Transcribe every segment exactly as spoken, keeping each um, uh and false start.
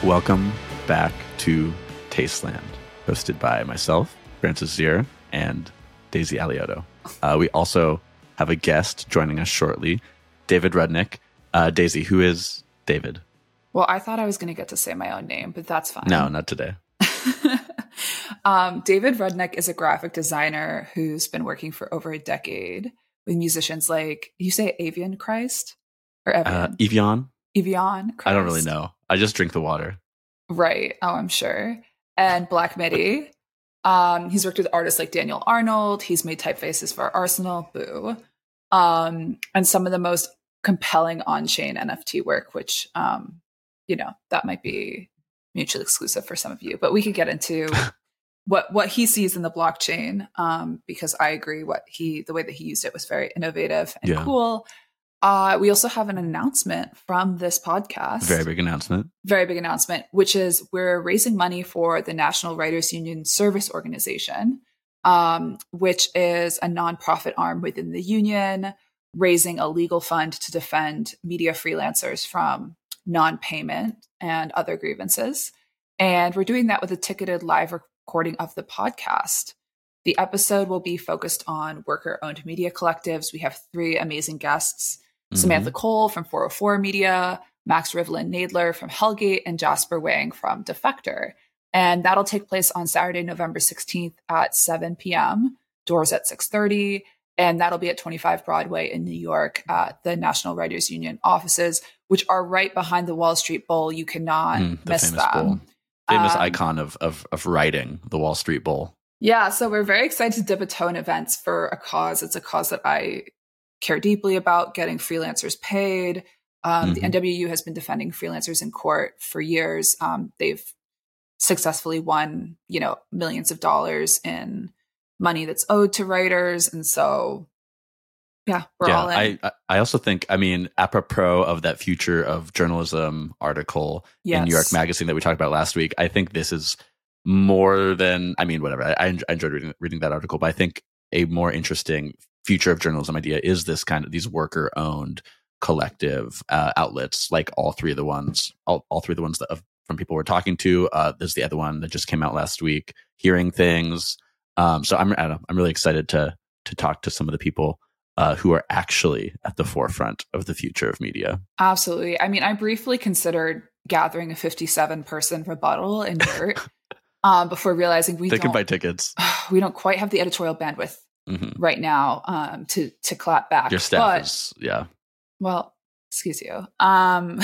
Welcome back to Tasteland, hosted by myself, Francis Zier, and Daisy Aliotto. Uh, we also have a guest joining us shortly, David Rudnick. Uh, Daisy, who is David? Well, I thought I was going to get to say my own name, but that's fine. No, not today. um, David Rudnick is a graphic designer who's been working for over a decade with musicians like, you say Avian Christ? Or Evian? Uh, Evian? Evian Christ. I don't really know. I just drink the water. Right. Oh, I'm sure. And Black Midi. Um, he's worked with artists like Daniel Arnold. He's made typefaces for Arsenal. Boo. Um, and some of the most compelling on-chain N F T work, which, um, you know, that might be mutually exclusive for some of you. But we could get into what what he sees in the blockchain, um, because I agree what he the way that he used it was very innovative and yeah. cool. Uh, we also have an announcement from this podcast. Very big announcement. Very big announcement, which is we're raising money for the National Writers Union Service Organization, um, which is a nonprofit arm within the union, raising a legal fund to defend media freelancers from non-payment and other grievances. And we're doing that with a ticketed live recording of the podcast. The episode will be focused on worker-owned media collectives. We have three amazing guests. Mm-hmm. Samantha Cole from four oh four Media, Max Rivlin Nadler from Hellgate, and Jasper Wang from Defector. And that'll take place on Saturday, November sixteenth at seven p.m. Doors at six thirty. And that'll be at twenty-five Broadway in New York at the National Writers Union offices, which are right behind the Wall Street Bowl. You cannot mm, the miss famous them. Bowl. Famous um, icon of, of, of writing, the Wall Street Bowl. Yeah, so we're very excited to dip a toe in events for a cause. It's a cause that I care deeply about, getting freelancers paid. Um, mm-hmm. The N W U has been defending freelancers in court for years. Um, they've successfully won, you know, millions of dollars in money that's owed to writers. And so, yeah, we're yeah, all in. I, I also think, I mean, apropos of that Future of Journalism article yes. in New York Magazine that we talked about last week, I think this is more than, I mean, whatever. I, I enjoyed reading, reading that article, but I think a more interesting future of journalism idea is this kind of these worker owned collective uh, outlets, like all three of the ones, all, all three of the ones that uh, from people we're talking to. Uh, there's the other one that just came out last week, Hearing Things. Um, so I'm I don't know, I'm really excited to to talk to some of the people uh, who are actually at the forefront of the future of media. Absolutely. I mean, I briefly considered gathering a fifty-seven person rebuttal in dirt. Um, before realizing we they don't, can buy tickets. We don't quite have the editorial bandwidth mm-hmm. right now um, to to clap back. Your staff but, is, yeah. Well, excuse you. Um,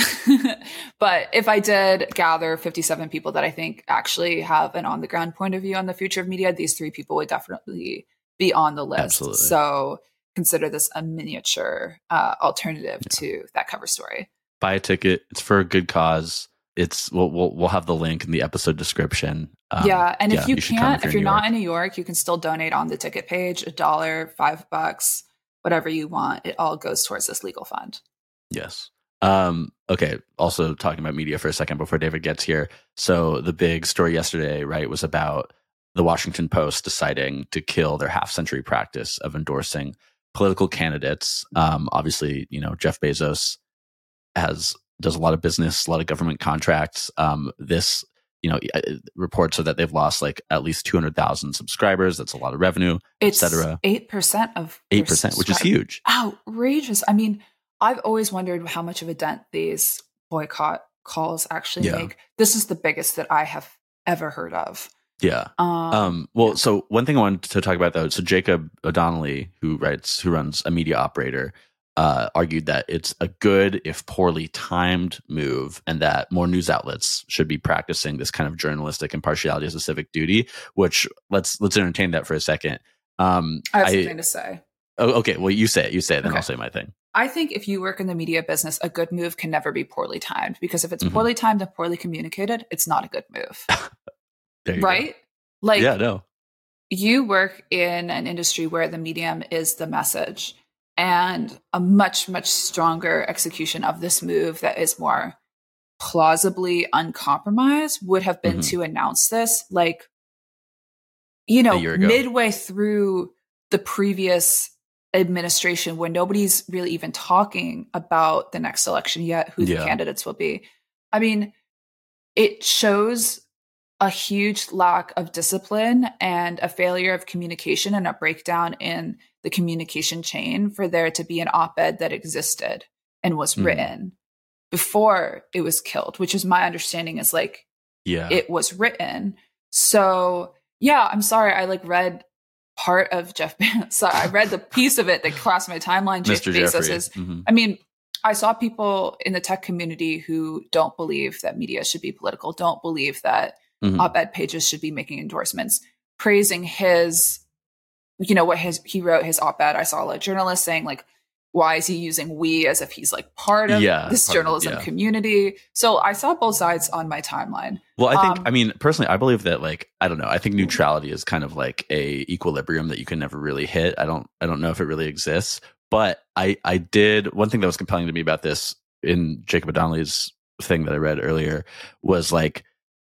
but if I did gather fifty-seven people that I think actually have an on the ground point of view on the future of media, these three people would definitely be on the list. Absolutely. So consider this a miniature uh, alternative yeah. to that cover story. Buy a ticket. It's for a good cause. It's we'll we'll, we'll have the link in the episode description. Um, yeah, and if yeah, you, you can't, if, if you're not York. in New York, you can still donate on the ticket page, a dollar, five bucks, whatever you want. It all goes towards this legal fund. Yes. Um, okay. Also talking about media for a second before David gets here. So the big story yesterday, right, was about the Washington Post deciding to kill their half-century practice of endorsing political candidates. Um, obviously, you know, Jeff Bezos has does a lot of business, a lot of government contracts. Um, this, you know, reports are that they've lost like at least two hundred thousand subscribers. That's a lot of revenue, et cetera. eight percent of eight percent, which is huge. Outrageous. I mean, I've always wondered how much of a dent these boycott calls actually yeah. make. This is the biggest that I have ever heard of. Yeah. Um, um, well, so one thing I wanted to talk about though, so Jacob O'Donnelly, who writes, who runs a media operator, uh, argued that it's a good, if poorly timed move, and that more news outlets should be practicing this kind of journalistic impartiality as a civic duty, which let's, let's entertain that for a second. Um, I have something I, to say. Oh, okay. Well, you say it, you say it, then okay. I'll say my thing. I think if you work in the media business, a good move can never be poorly timed, because if it's mm-hmm. poorly timed and poorly communicated, it's not a good move. Right? Go. Like, yeah, no. You work in an industry where the medium is the message, and a much, much stronger execution of this move that is more plausibly uncompromised would have been mm-hmm. to announce this, like, you know, midway through the previous administration, when nobody's really even talking about the next election yet, who yeah. the candidates will be. I mean, it shows a huge lack of discipline and a failure of communication and a breakdown in the communication chain for there to be an op-ed that existed and was mm. written before it was killed, which is my understanding is like, yeah, it was written. So yeah, I'm sorry. I like read part of Jeff Bezos. Sorry, I read the piece of it that crossed my timeline. Jeff Mister Bezos Jeffrey. is, mm-hmm. I mean, I saw people in the tech community who don't believe that media should be political, don't believe that mm-hmm. op-ed pages should be making endorsements, praising his, you know, what his, he wrote his op-ed. I saw a lot of journalists saying like, why is he using we as if he's like part of yeah, this part journalism of, yeah. community? So I saw both sides on my timeline. Well, I think, um, I mean, personally, I believe that like, I don't know. I think neutrality is kind of like a equilibrium that you can never really hit. I don't, I don't know if it really exists, but I, I did, one thing that was compelling to me about this in Jacob O'Donnelly's thing that I read earlier was like,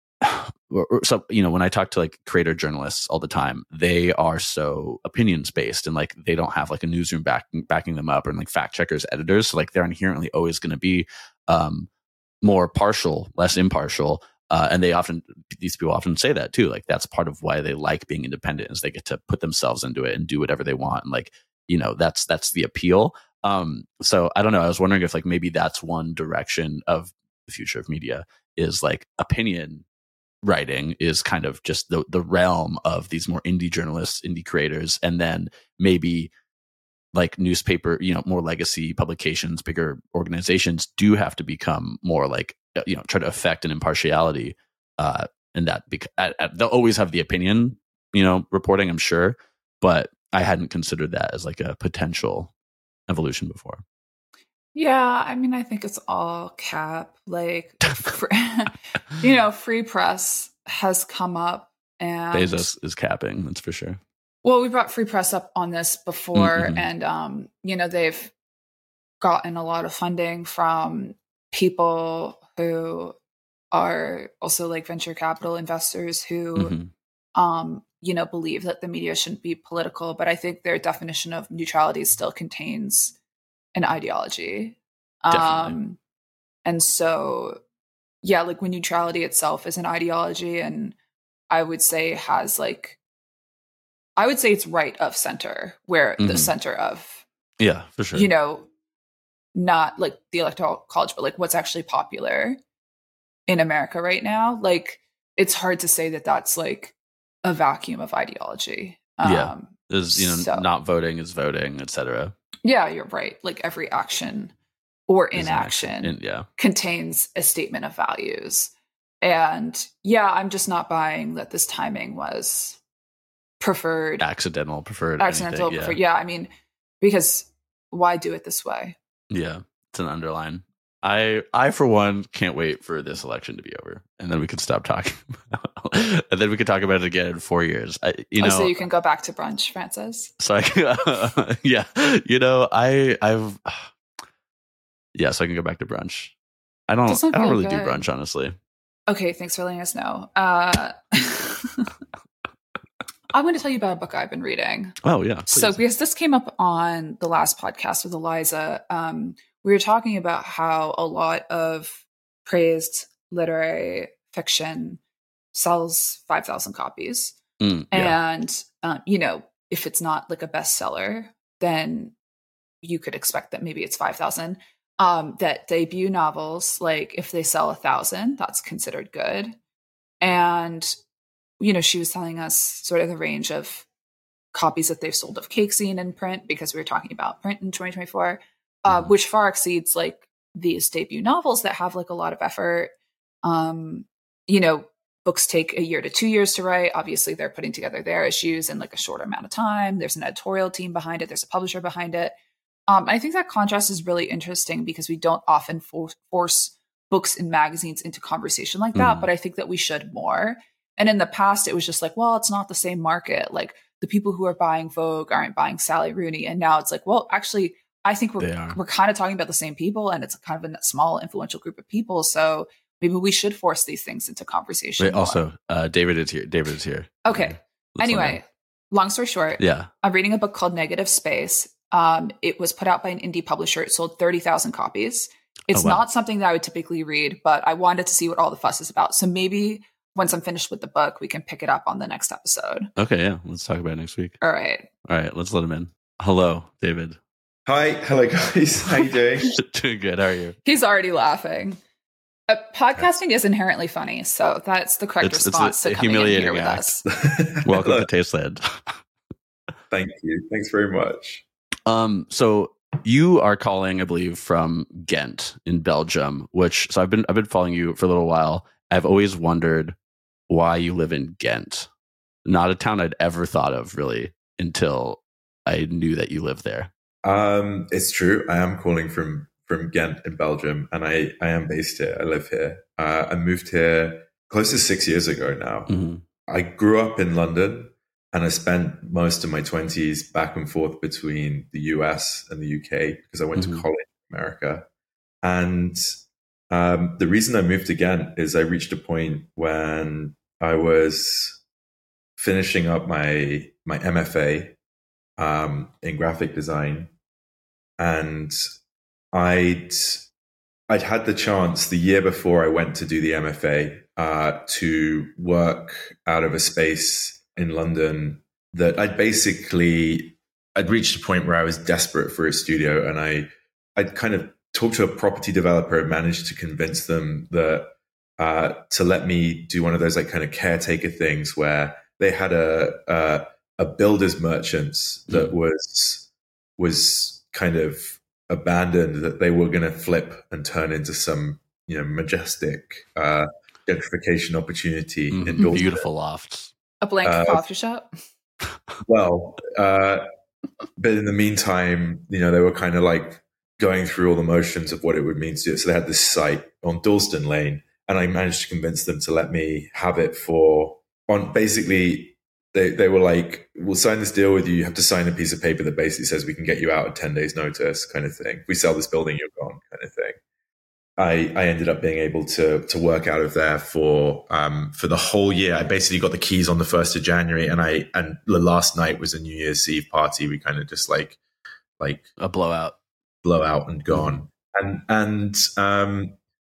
so, you know, when I talk to like creator journalists all the time, they are so opinions based and like they don't have like a newsroom back, backing them up and like fact checkers, editors. So like they're inherently always going to be um, more partial, less impartial. Uh, and they often, these people often say that too. Like that's part of why they like being independent is they get to put themselves into it and do whatever they want. And like, you know, that's, that's the appeal. Um, so I don't know. I was wondering if like maybe that's one direction of the future of media is like opinion writing is kind of just the the realm of these more indie journalists, indie creators, and then maybe like newspaper, you know, more legacy publications, bigger organizations do have to become more like, you know, try to affect an impartiality, uh, and that bec- at, at, they'll always have the opinion, you know, reporting, I'm sure, but I hadn't considered that as like a potential evolution before. Yeah, I mean, I think it's all cap. Like, free, you know, free press has come up, and Bezos is capping. That's for sure. Well, we brought free press up on this before, mm-hmm. and um, you know, they've gotten a lot of funding from people who are also like venture capital investors who, mm-hmm. um, you know, believe that the media shouldn't be political. But I think their definition of neutrality still contains an ideology. Um, and so, yeah, like when neutrality itself is an ideology, and I would say has like, I would say it's right of center, where mm-hmm. the center of, yeah, for sure, you know, not like the Electoral College, but like what's actually popular in America right now. Like, it's hard to say that that's like a vacuum of ideology. Yeah, um, is you know, so, not voting is voting, et cetera. Yeah, you're right. Like every action or inaction in, yeah. contains a statement of values. And yeah, I'm just not buying that this timing was preferred. Accidental, preferred. Accidental, anything, preferred. Yeah. yeah, I mean, because why do it this way? Yeah, it's an underline. I, I for one, can't wait for this election to be over, and then we can stop talking, and then we can talk about it again in four years. I, you oh, know, so you can go back to brunch, Francis. So I, uh, yeah, you know, I, I've, yeah, so I can go back to brunch. I don't, I don't really good. do brunch, honestly. Okay, thanks for letting us know. Uh, I'm going to tell you about a book I've been reading. Oh yeah, please. So because this came up on the last podcast with Eliza. Um, we were talking about how a lot of praised literary fiction sells five thousand copies. Mm, yeah. And, um, you know, if it's not like a bestseller, then you could expect that maybe it's five thousand. Um, that debut novels, like if they sell a thousand, that's considered good. And, you know, she was telling us sort of the range of copies that they've sold of Cake Scene in print, because we were talking about print in twenty twenty-four. Uh, which far exceeds like these debut novels that have like a lot of effort. Um, you know, books take a year to two years to write. Obviously, they're putting together their issues in like a shorter amount of time. There's an editorial team behind it. There's a publisher behind it. Um, I think that contrast is really interesting because we don't often for- force books and magazines into conversation like that, mm. but I think that we should more. And in the past, it was just like, well, it's not the same market. Like the people who are buying Vogue aren't buying Sally Rooney. And now it's like, well, actually, I think we're we're kind of talking about the same people, and it's kind of a small, influential group of people. So maybe we should force these things into conversation. Wait, also, uh, David is here. David is here. Okay. Let's anyway, long story short, yeah, I'm reading a book called Negative Space. Um, it was put out by an indie publisher. It sold thirty thousand copies. It's oh, wow. not something that I would typically read, but I wanted to see what all the fuss is about. So maybe once I'm finished with the book, we can pick it up on the next episode. Okay, yeah. Let's talk about it next week. All right. All right, let's let him in. Hello, David. Hi. Hello, guys. How you doing? Doing good. How are you? He's already laughing. Uh, podcasting is inherently funny, so that's the correct It's, response it's a, to a coming in humiliating here with act. us. Welcome to Tasteland. Thank you. Thanks very much. Um, so you are calling, I believe, from Ghent in Belgium, which so I've been I've been following you for a little while. I've always wondered why you live in Ghent. Not a town I'd ever thought of really until I knew that you lived there. Um, it's true. I am calling from from Ghent in Belgium, and I, I am based here. I live here. Uh, I moved here close to six years ago now. Mm-hmm. I grew up in London, and I spent most of my twenties back and forth between the U S and the U K because I went mm-hmm. to college in America. And um, the reason I moved to Ghent is I reached a point when I was finishing up my my M F A um, in graphic design, and I'd I'd had the chance the year before I went to do the M F A uh, to work out of a space in London that I'd basically I'd reached a point where I was desperate for a studio, and I I'd kind of talked to a property developer and managed to convince them that uh, to let me do one of those like kind of caretaker things where they had a a, a builder's merchants that mm. was was kind of abandoned, that they were going to flip and turn into some, you know, majestic uh, gentrification opportunity. Mm, in beautiful lofts. A blank uh, coffee shop? Well, uh, but in the meantime, you know, they were kind of like going through all the motions of what it would mean to do it. So they had this site on Dalston Lane, and I managed to convince them to let me have it for, on basically, They they were like, we'll sign this deal with you. You have to sign a piece of paper that basically says we can get you out at ten days notice, kind of thing. If we sell this building, you're gone, kind of thing. I, I ended up being able to to work out of there for um for the whole year. I basically got the keys on the first of January, and I and the last night was a New Year's Eve party. We kind of just like like a blowout, blowout and gone. Mm-hmm. And and um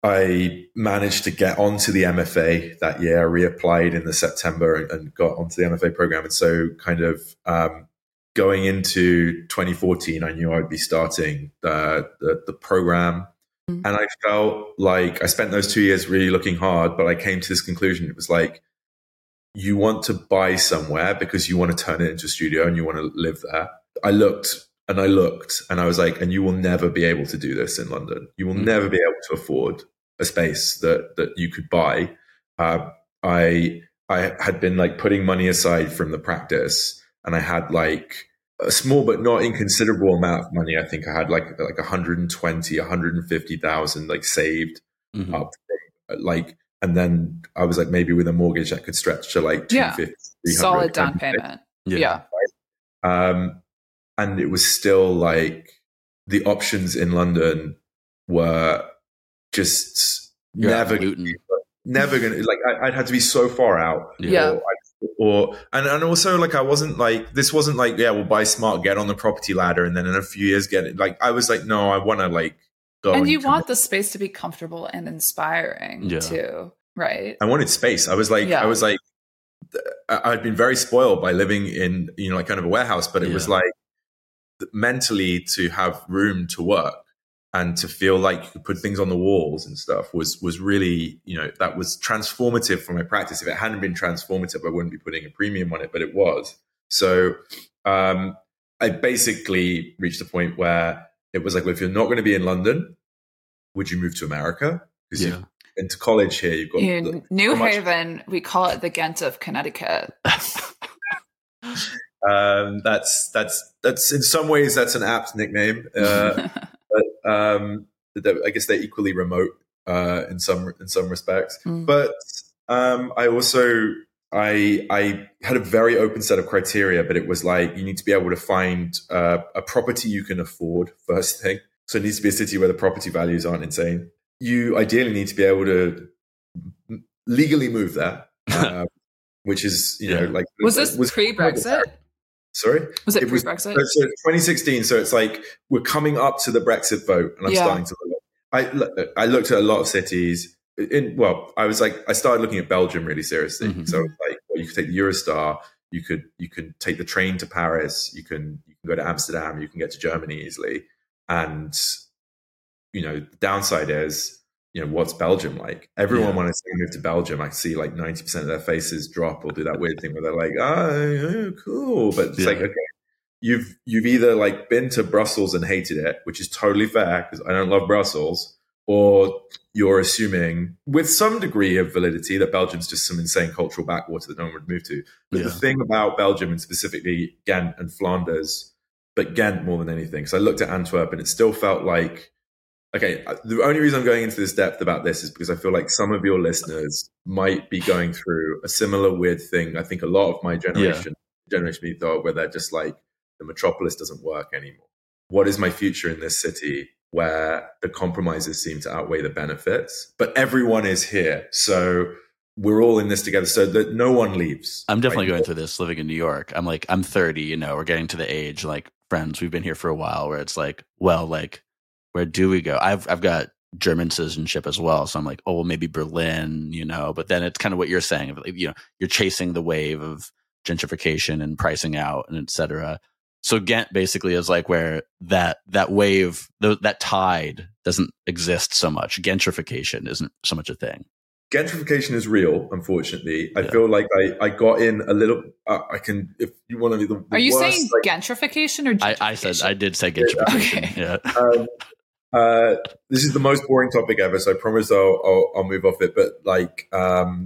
I managed to get onto the M F A that year. I reapplied in the September and, and got onto the M F A program. And so kind of um, going into twenty fourteen, I knew I would be starting the, the, the program. Mm-hmm. And I felt like I spent those two years really looking hard, but I came to this conclusion. It was like, you want to buy somewhere because you want to turn it into a studio and you want to live there. I looked and I looked and I was like, and you will never be able to do this in London. You will mm-hmm. never be able to afford a space that that you could buy. Uh, I I had been like putting money aside from the practice, and I had like a small but not inconsiderable amount of money. I think I had like like one hundred twenty, one hundred fifty thousand like saved mm-hmm. up, from, like, and then I was like, maybe with a mortgage that could stretch to like two hundred fifty, yeah, solid down payment. Yeah. yeah. Um, and it was still like the options in London were just You're never, never gonna like. I, I'd had to be so far out, yeah. Or, or and and also like I wasn't like this wasn't like yeah, we'll buy smart, get on the property ladder, and then in a few years get it. Like I was like, no, I want to like go. And you want the space to be comfortable and inspiring yeah. too, right? I wanted space. I was like, yeah. I was like, I'd been very spoiled by living in you know like kind of a warehouse, but it yeah. was like mentally to have room to work. And to feel like you could put things on the walls and stuff was was really, you know, that was transformative for my practice. If it hadn't been transformative, I wouldn't be putting a premium on it, but it was. So um, I basically reached a point where it was like, well, if you're not going to be in London, would you move to America? Because yeah. into college here, you've got in the, New Haven. Much- we call it the Ghent of Connecticut. um, that's that's that's in some ways that's an apt nickname. Uh, But um, I guess they're equally remote uh, in some in some respects. Mm. But um, I also I I had a very open set of criteria. But it was like you need to be able to find uh, a property you can afford first thing. So it needs to be a city where the property values aren't insane. You ideally need to be able to legally move there, uh, which is you know like was this was pre-Brexit? Sorry? Was it pre-Brexit? So twenty sixteen. So it's like we're coming up to the Brexit vote, and I'm yeah. starting to look. I I looked at a lot of cities. In well, I was like, I started looking at Belgium really seriously. Mm-hmm. So like, well, you could take the Eurostar, you could you could take the train to Paris, you can you can go to Amsterdam, you can get to Germany easily. And you know, the downside is, you know, what's Belgium like? Everyone yeah. when I say move to Belgium, I see like ninety percent of their faces drop or do that weird thing where they're like, oh, cool, but it's yeah. like, okay, you've you've either like been to Brussels and hated it, which is totally fair because I don't love Brussels. Or you're assuming with some degree of validity that Belgium's just some insane cultural backwater that no one would move to. But yeah. the thing about Belgium and specifically Ghent and Flanders, but Ghent more than anything, because I looked at Antwerp and it still felt like, okay, the only reason I'm going into this depth about this is because I feel like some of your listeners might be going through a similar weird thing. I think a lot of my generation, yeah. generation me thought where they're just like, the metropolis doesn't work anymore. What is my future in this city where the compromises seem to outweigh the benefits, but everyone is here. So we're all in this together so that no one leaves. I'm definitely right? going through this living in New York. I'm like, I'm thirty, you know, we're getting to the age, like friends, we've been here for a while where it's like, well, like, where do we go? I've, I've got German citizenship as well. So I'm like, oh, well, maybe Berlin, you know, but then it's kind of what you're saying, you know, you're chasing the wave of gentrification and pricing out and et cetera. So Ghent basically is like where that that wave, th- that tide doesn't exist so much. Gentrification isn't so much a thing. Gentrification is real, unfortunately. I yeah. feel like I, I got in a little, uh, I can, if you want to be the, the Are you worst, saying like, gentrification or gentrification? I, I said, I did say gentrification. Okay. Yeah. Um, uh, this is the most boring topic ever, so I promise I'll, I'll, I'll move off it. But like um,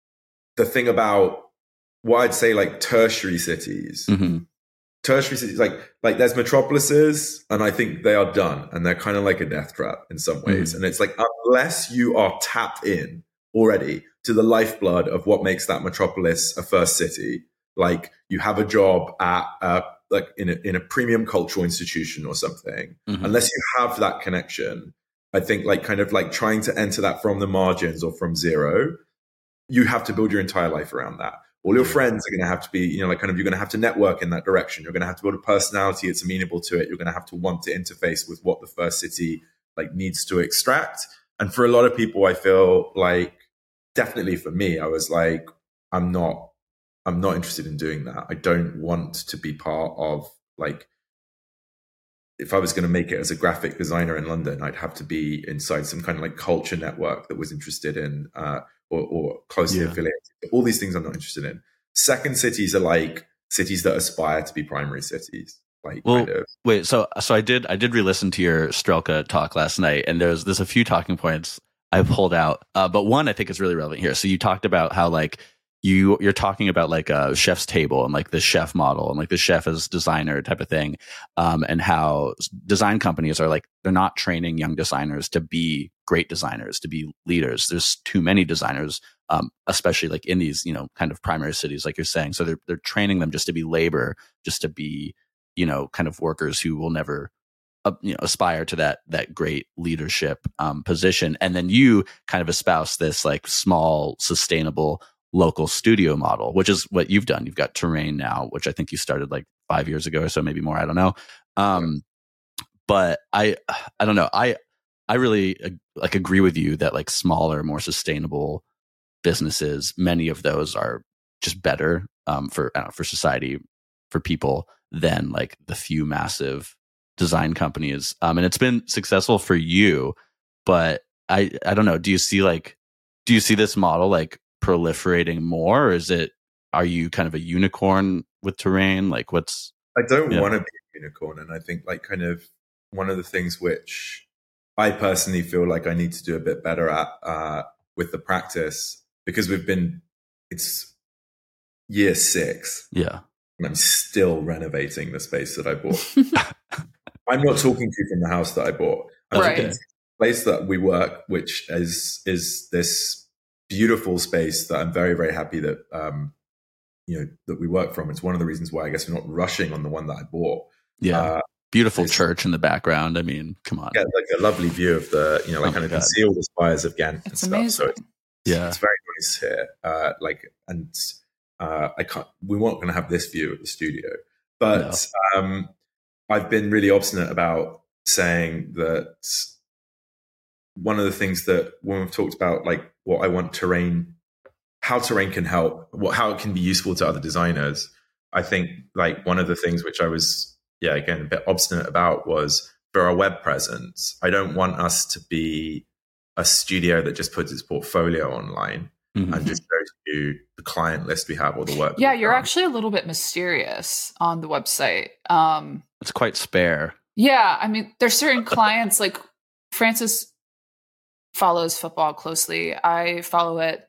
the thing about what I'd say like tertiary cities, mm-hmm. tertiary cities, like like there's metropolises, and I think they are done, and they're kind of like a death trap in some ways. Mm-hmm. And it's like unless you are tapped in already to the lifeblood of what makes that metropolis a first city, like you have a job at uh, like in a, in a premium cultural institution or something, mm-hmm. unless you have that connection, I think like kind of like trying to enter that from the margins or from zero, you have to build your entire life around that. All your friends are going to have to be, you know, like kind of, you're going to have to network in that direction. You're going to have to build a personality that's amenable to it. You're going to have to want to interface with what the first city like needs to extract. And for a lot of people, I feel like, definitely for me, I was like, I'm not, I'm not interested in doing that. I don't want to be part of like, if I was going to make it as a graphic designer in London, I'd have to be inside some kind of like culture network that was interested in, uh, or, or closely yeah. affiliated. All these things I'm not interested in. Second cities are like cities that aspire to be primary cities. Like, well, kind of. wait, so so I did I did re-listen to your Strelka talk last night, and there's there's a few talking points I pulled out, uh, but one I think is really relevant here. So you talked about how like you you're talking about like a chef's table and like the chef model and like the chef as designer type of thing, um, and how design companies are like they're not training young designers to be great designers, to be leaders. There's too many designers, um, especially like in these, you know, kind of primary cities, like you're saying. So they're they're training them just to be labor, just to be, you know, kind of workers who will never, uh, you know, aspire to that that great leadership um, position. And then you kind of espouse this like small, sustainable local studio model, which is what you've done. You've got Terrain now, which I think you started like five years ago or so, maybe more. I don't know. Um, but I, I don't know. I, I really uh, like agree with you that like smaller, more sustainable businesses, many of those are just better um, for I don't know, for society, for people than like the few massive design companies. Um, and it's been successful for you, but I, I don't know. Do you see like, do you see this model like proliferating more, or is it, are you kind of a unicorn with Terrain? Like what's, I don't want to be a unicorn. And I think like kind of one of the things which I personally feel like I need to do a bit better at uh, with the practice, because we've been, it's year six. Yeah. And I'm still renovating the space that I bought. I'm not talking to you from the house that I bought. I'm right. talking to the place that we work, which is, is this beautiful space that I'm very, very happy that, um, you know, that we work from. It's one of the reasons why I guess we're not rushing on the one that I bought. Yeah. Uh, Beautiful church in the background. I mean, come on. Yeah, like a lovely view of the, you know, like oh kind of God. Can see all the spires of Ghent it's and amazing. stuff. So it's, yeah, it's very nice here. Uh, like, and uh, I can't, we weren't going to have this view at the studio, but no. um, I've been really obstinate about saying that one of the things that when we've talked about like what I want terrain, how terrain can help, what how it can be useful to other designers, I think like one of the things which I was, yeah, again, a bit obstinate about was for our web presence, I don't want us to be a studio that just puts its portfolio online mm-hmm. and just shows you the client list we have or the work. Yeah, you're done. Actually a little bit mysterious on the website. Um, it's quite spare. Yeah, I mean, there's certain clients like Francis follows football closely. I follow it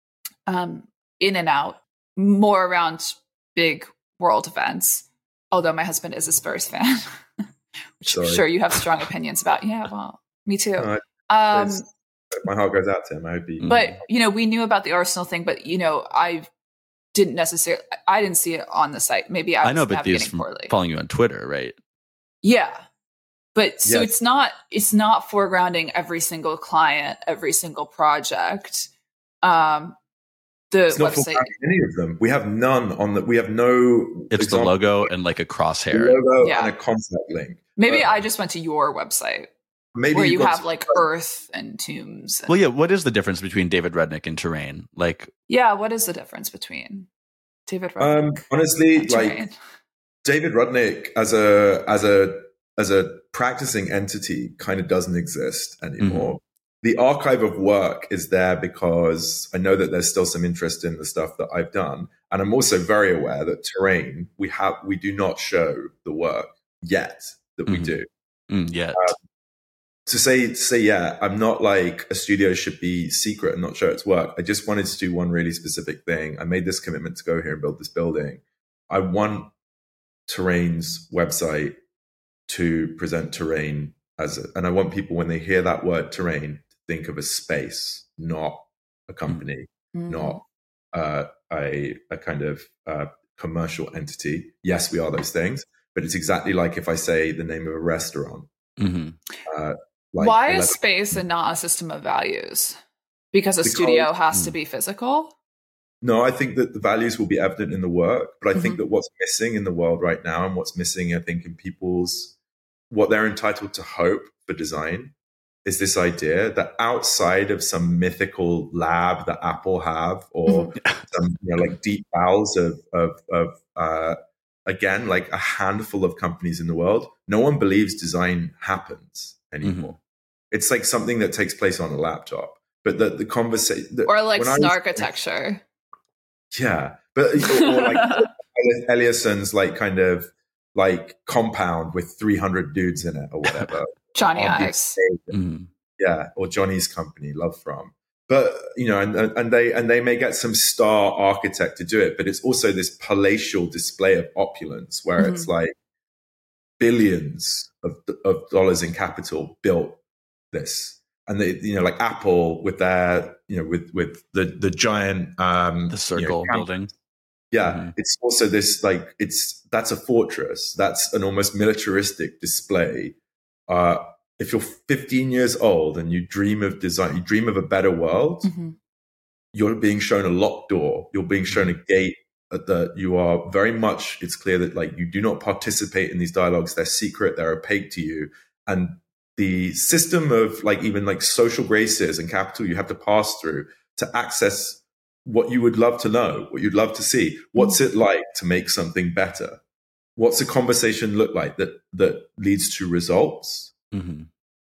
um, in and out, more around big world events. Although my husband is a Spurs fan, which Sorry. I'm sure you have strong opinions about. Yeah, well, me too. No, um, my heart goes out to him. I hope he. But you know, we knew about the Arsenal thing, but you know, I didn't necessarily. I didn't see it on the site. Maybe I, was I know, but these from poorly. Following you on Twitter, right? Yeah, but so yes. it's not. It's not foregrounding every single client, every single project. Um, the it's not website. Any of them. We have none on the. We have no. It's example. The logo and like a crosshair. The logo yeah. and a contact link. Maybe uh, I just went to your website. Maybe where you have like earth and tombs. And, well, yeah. What is the difference between David Rudnick and Terrain? Like, yeah, what is the difference between David Rudnick? Um, honestly, and like Terrain? David Rudnick as a as a as a practicing entity kind of doesn't exist anymore. Mm-hmm. The archive of work is there because I know that there's still some interest in the stuff that I've done, and I'm also very aware that Terrain we have we do not show the work yet that mm-hmm. we do mm, yet. Um, To say, to say, yeah, I'm not like a studio should be secret and not show its work. I just wanted to do one really specific thing. I made this commitment to go here and build this building. I want Terrain's website to present Terrain as a, and I want people when they hear that word Terrain to think of a space, not a company, mm-hmm. not uh, a, a kind of uh, commercial entity. Yes, we are those things, but it's exactly like if I say the name of a restaurant. Mm-hmm. Uh, Like Why eleven is space and not a system of values? Because a because, studio has mm. to be physical? No, I think that the values will be evident in the work, but I mm-hmm. think that what's missing in the world right now and what's missing, I think, in people's, what they're entitled to hope for design is this idea that outside of some mythical lab that Apple have or mm-hmm. some, you know, like deep bowels of, of, of uh, again, like a handful of companies in the world, no one believes design happens anymore. Mm-hmm. It's like something that takes place on a laptop, but the the conversation or like snarkitecture. Yeah, but or, or like Eliasson's like kind of like compound with three hundred dudes in it or whatever. Johnny Ives. Mm. Yeah, or Johnny's company, Love From. But you know, and and they and they may get some star architect to do it, but it's also this palatial display of opulence where mm-hmm. it's like billions of of dollars in capital built this, and they, you know, like Apple with their, you know, with with the the giant um the circle you know, building. Yeah, mm-hmm. it's also this like it's that's a fortress. That's an almost militaristic display. Uh, if you're fifteen years old and you dream of design, you dream of a better world. Mm-hmm. You're being shown a locked door. You're being shown a gate that you are very much. It's clear that like you do not participate in these dialogues. They're secret. They're opaque to you, and the system of like even like social graces and capital you have to pass through to access what you would love to know, what you'd love to see. What's it like to make something better? What's a conversation look like that that leads to results? Mm-hmm.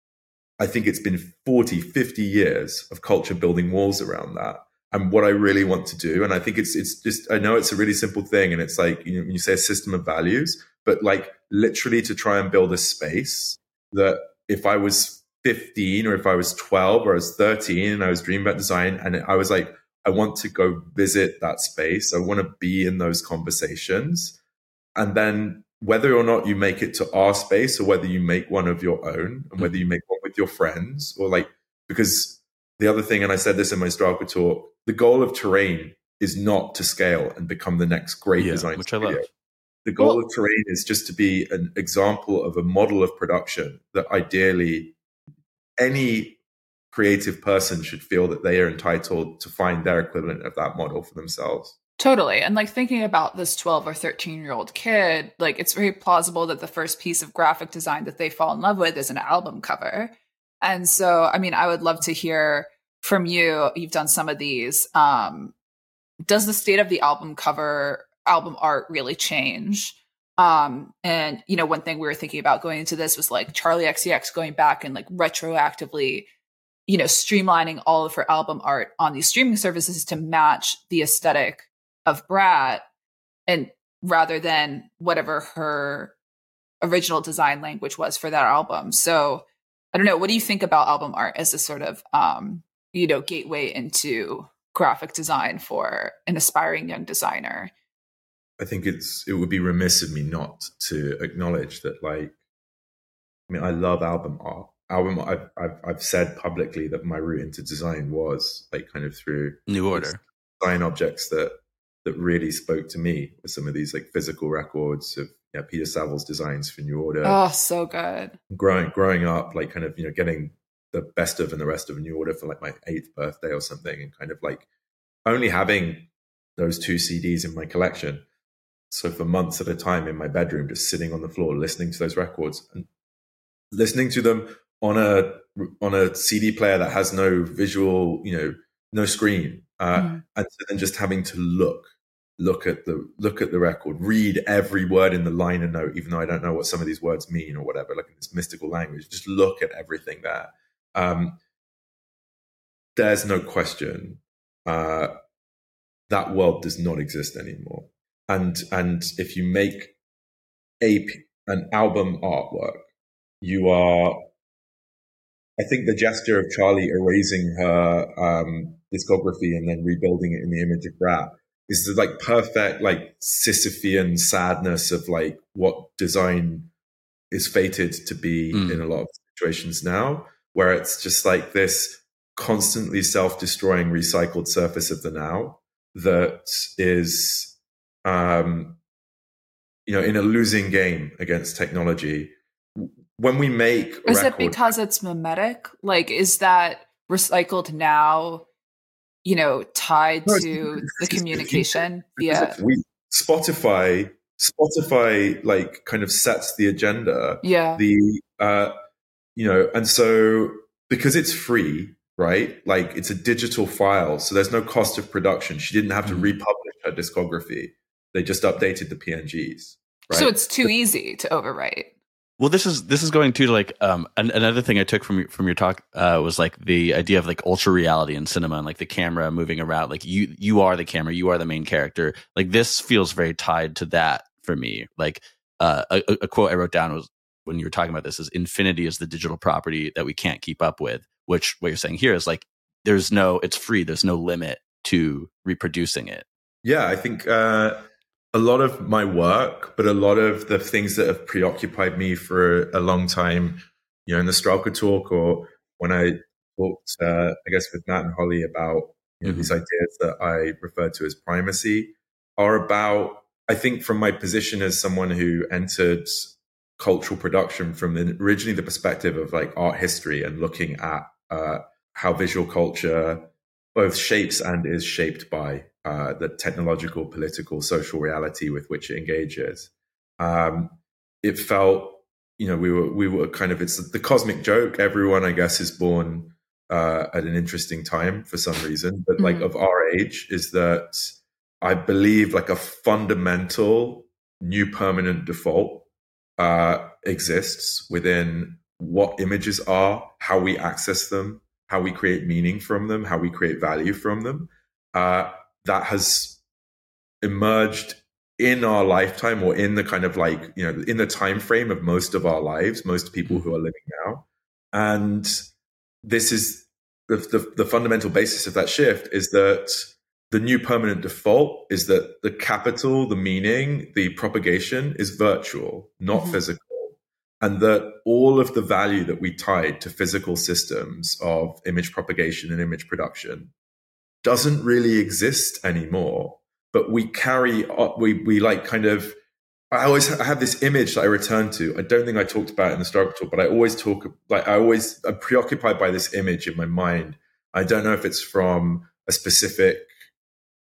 I think it's been forty, fifty years of culture building walls around that. And what I really want to do, and I think it's it's just, I know it's a really simple thing, and it's like, you know, when you say a system of values, but like literally to try and build a space that if I was fifteen or if I was twelve or I was thirteen and I was dreaming about design and I was like, I want to go visit that space. I want to be in those conversations. And then whether or not you make it to our space or whether you make one of your own and whether you make one with your friends or like, because the other thing, and I said this in my Straka talk, the goal of Terrain is not to scale and become the next great yeah, design which studio. I love. The goal well, of Terrain is just to be an example of a model of production that ideally any creative person should feel that they are entitled to find their equivalent of that model for themselves. Totally. And like thinking about this twelve or thirteen year old kid, like it's very plausible that the first piece of graphic design that they fall in love with is an album cover. And so, I mean, I would love to hear from you. You've done some of these. Um, does the state of the album cover, album art really change? Um, and, you know, one thing we were thinking about going into this was like Charli X C X going back and like retroactively, you know, streamlining all of her album art on these streaming services to match the aesthetic of Brat, and rather than whatever her original design language was for that album. So I don't know, what do you think about album art as a sort of, um, you know, gateway into graphic design for an aspiring young designer? I think it's it would be remiss of me not to acknowledge that, like, I mean, I love album art. Album, I've, I've I've said publicly that my route into design was like kind of through New Order design objects that that really spoke to me with some of these like physical records of, you know, Peter Savills designs for New Order. Oh, so good. Growing growing up, like kind of, you know, getting the best of and the rest of New Order for like my eighth birthday or something, and kind of like only having those two C Ds in my collection. So for months at a time in my bedroom, just sitting on the floor, listening to those records and listening to them on a on a C D player that has no visual, you know, no screen, uh, mm. and so then just having to look, look at the look at the record, read every word in the liner note, even though I don't know what some of these words mean or whatever, like in this mystical language. Just look at everything there. Um, there's no question uh, that world does not exist anymore. And and if you make a an album artwork, you are, I think the gesture of Charli erasing her um, discography and then rebuilding it in the image of Brat is the like perfect like Sisyphean sadness of like what design is fated to be mm. in a lot of situations now, where it's just like this constantly self-destroying recycled surface of the now that is, um, you know, in a losing game against technology. When we make is record, it because it's mimetic? Like, is that recycled now, you know, tied no, to it's, the it's, communication via we Spotify Spotify like kind of sets the agenda. Yeah. The uh you know, and so because it's free, right? Like it's a digital file, so there's no cost of production. She didn't have to mm-hmm. republish her discography. They just updated the P N Gs. Right? So it's too easy to overwrite. Well, this is this is going to like um an, another thing I took from from your talk uh, was like the idea of like ultra reality in cinema and like the camera moving around. Like you you are the camera, you are the main character. Like this feels very tied to that for me. Like uh, a, a quote I wrote down was when you were talking about this is infinity is the digital property that we can't keep up with. Which what you're saying here is like there's no it's free. There's no limit to reproducing it. Yeah, I think. Uh... A lot of my work, but a lot of the things that have preoccupied me for a long time, you know, in the Strelka talk or when I talked, uh, I guess, with Matt and Holly about you know, mm-hmm. these ideas that I refer to as primacy, are about, I think, from my position as someone who entered cultural production from the, originally the perspective of like art history and looking at uh, how visual culture both shapes and is shaped by Uh, the technological, political, social reality with which it engages. Um, it felt, you know, we were we were kind of, it's the cosmic joke. Everyone, I guess, is born uh, at an interesting time for some reason, but mm-hmm. like of our age, is that I believe like a fundamental new permanent default uh, exists within what images are, how we access them, how we create meaning from them, how we create value from them. Uh, that has emerged in our lifetime or in the kind of like, you know, in the time frame of most of our lives, most people who are living now. And this is the, the, the fundamental basis of that shift is that the new permanent default is that the capital, the meaning, the propagation is virtual, not mm-hmm. physical. And that all of the value that we tied to physical systems of image propagation and image production doesn't really exist anymore, but we carry up, we, we like kind of, I always I have this image that I return to. I don't think I talked about it in the Strelka talk, but I always talk, like I always, I'm preoccupied by this image in my mind. I don't know if it's from a specific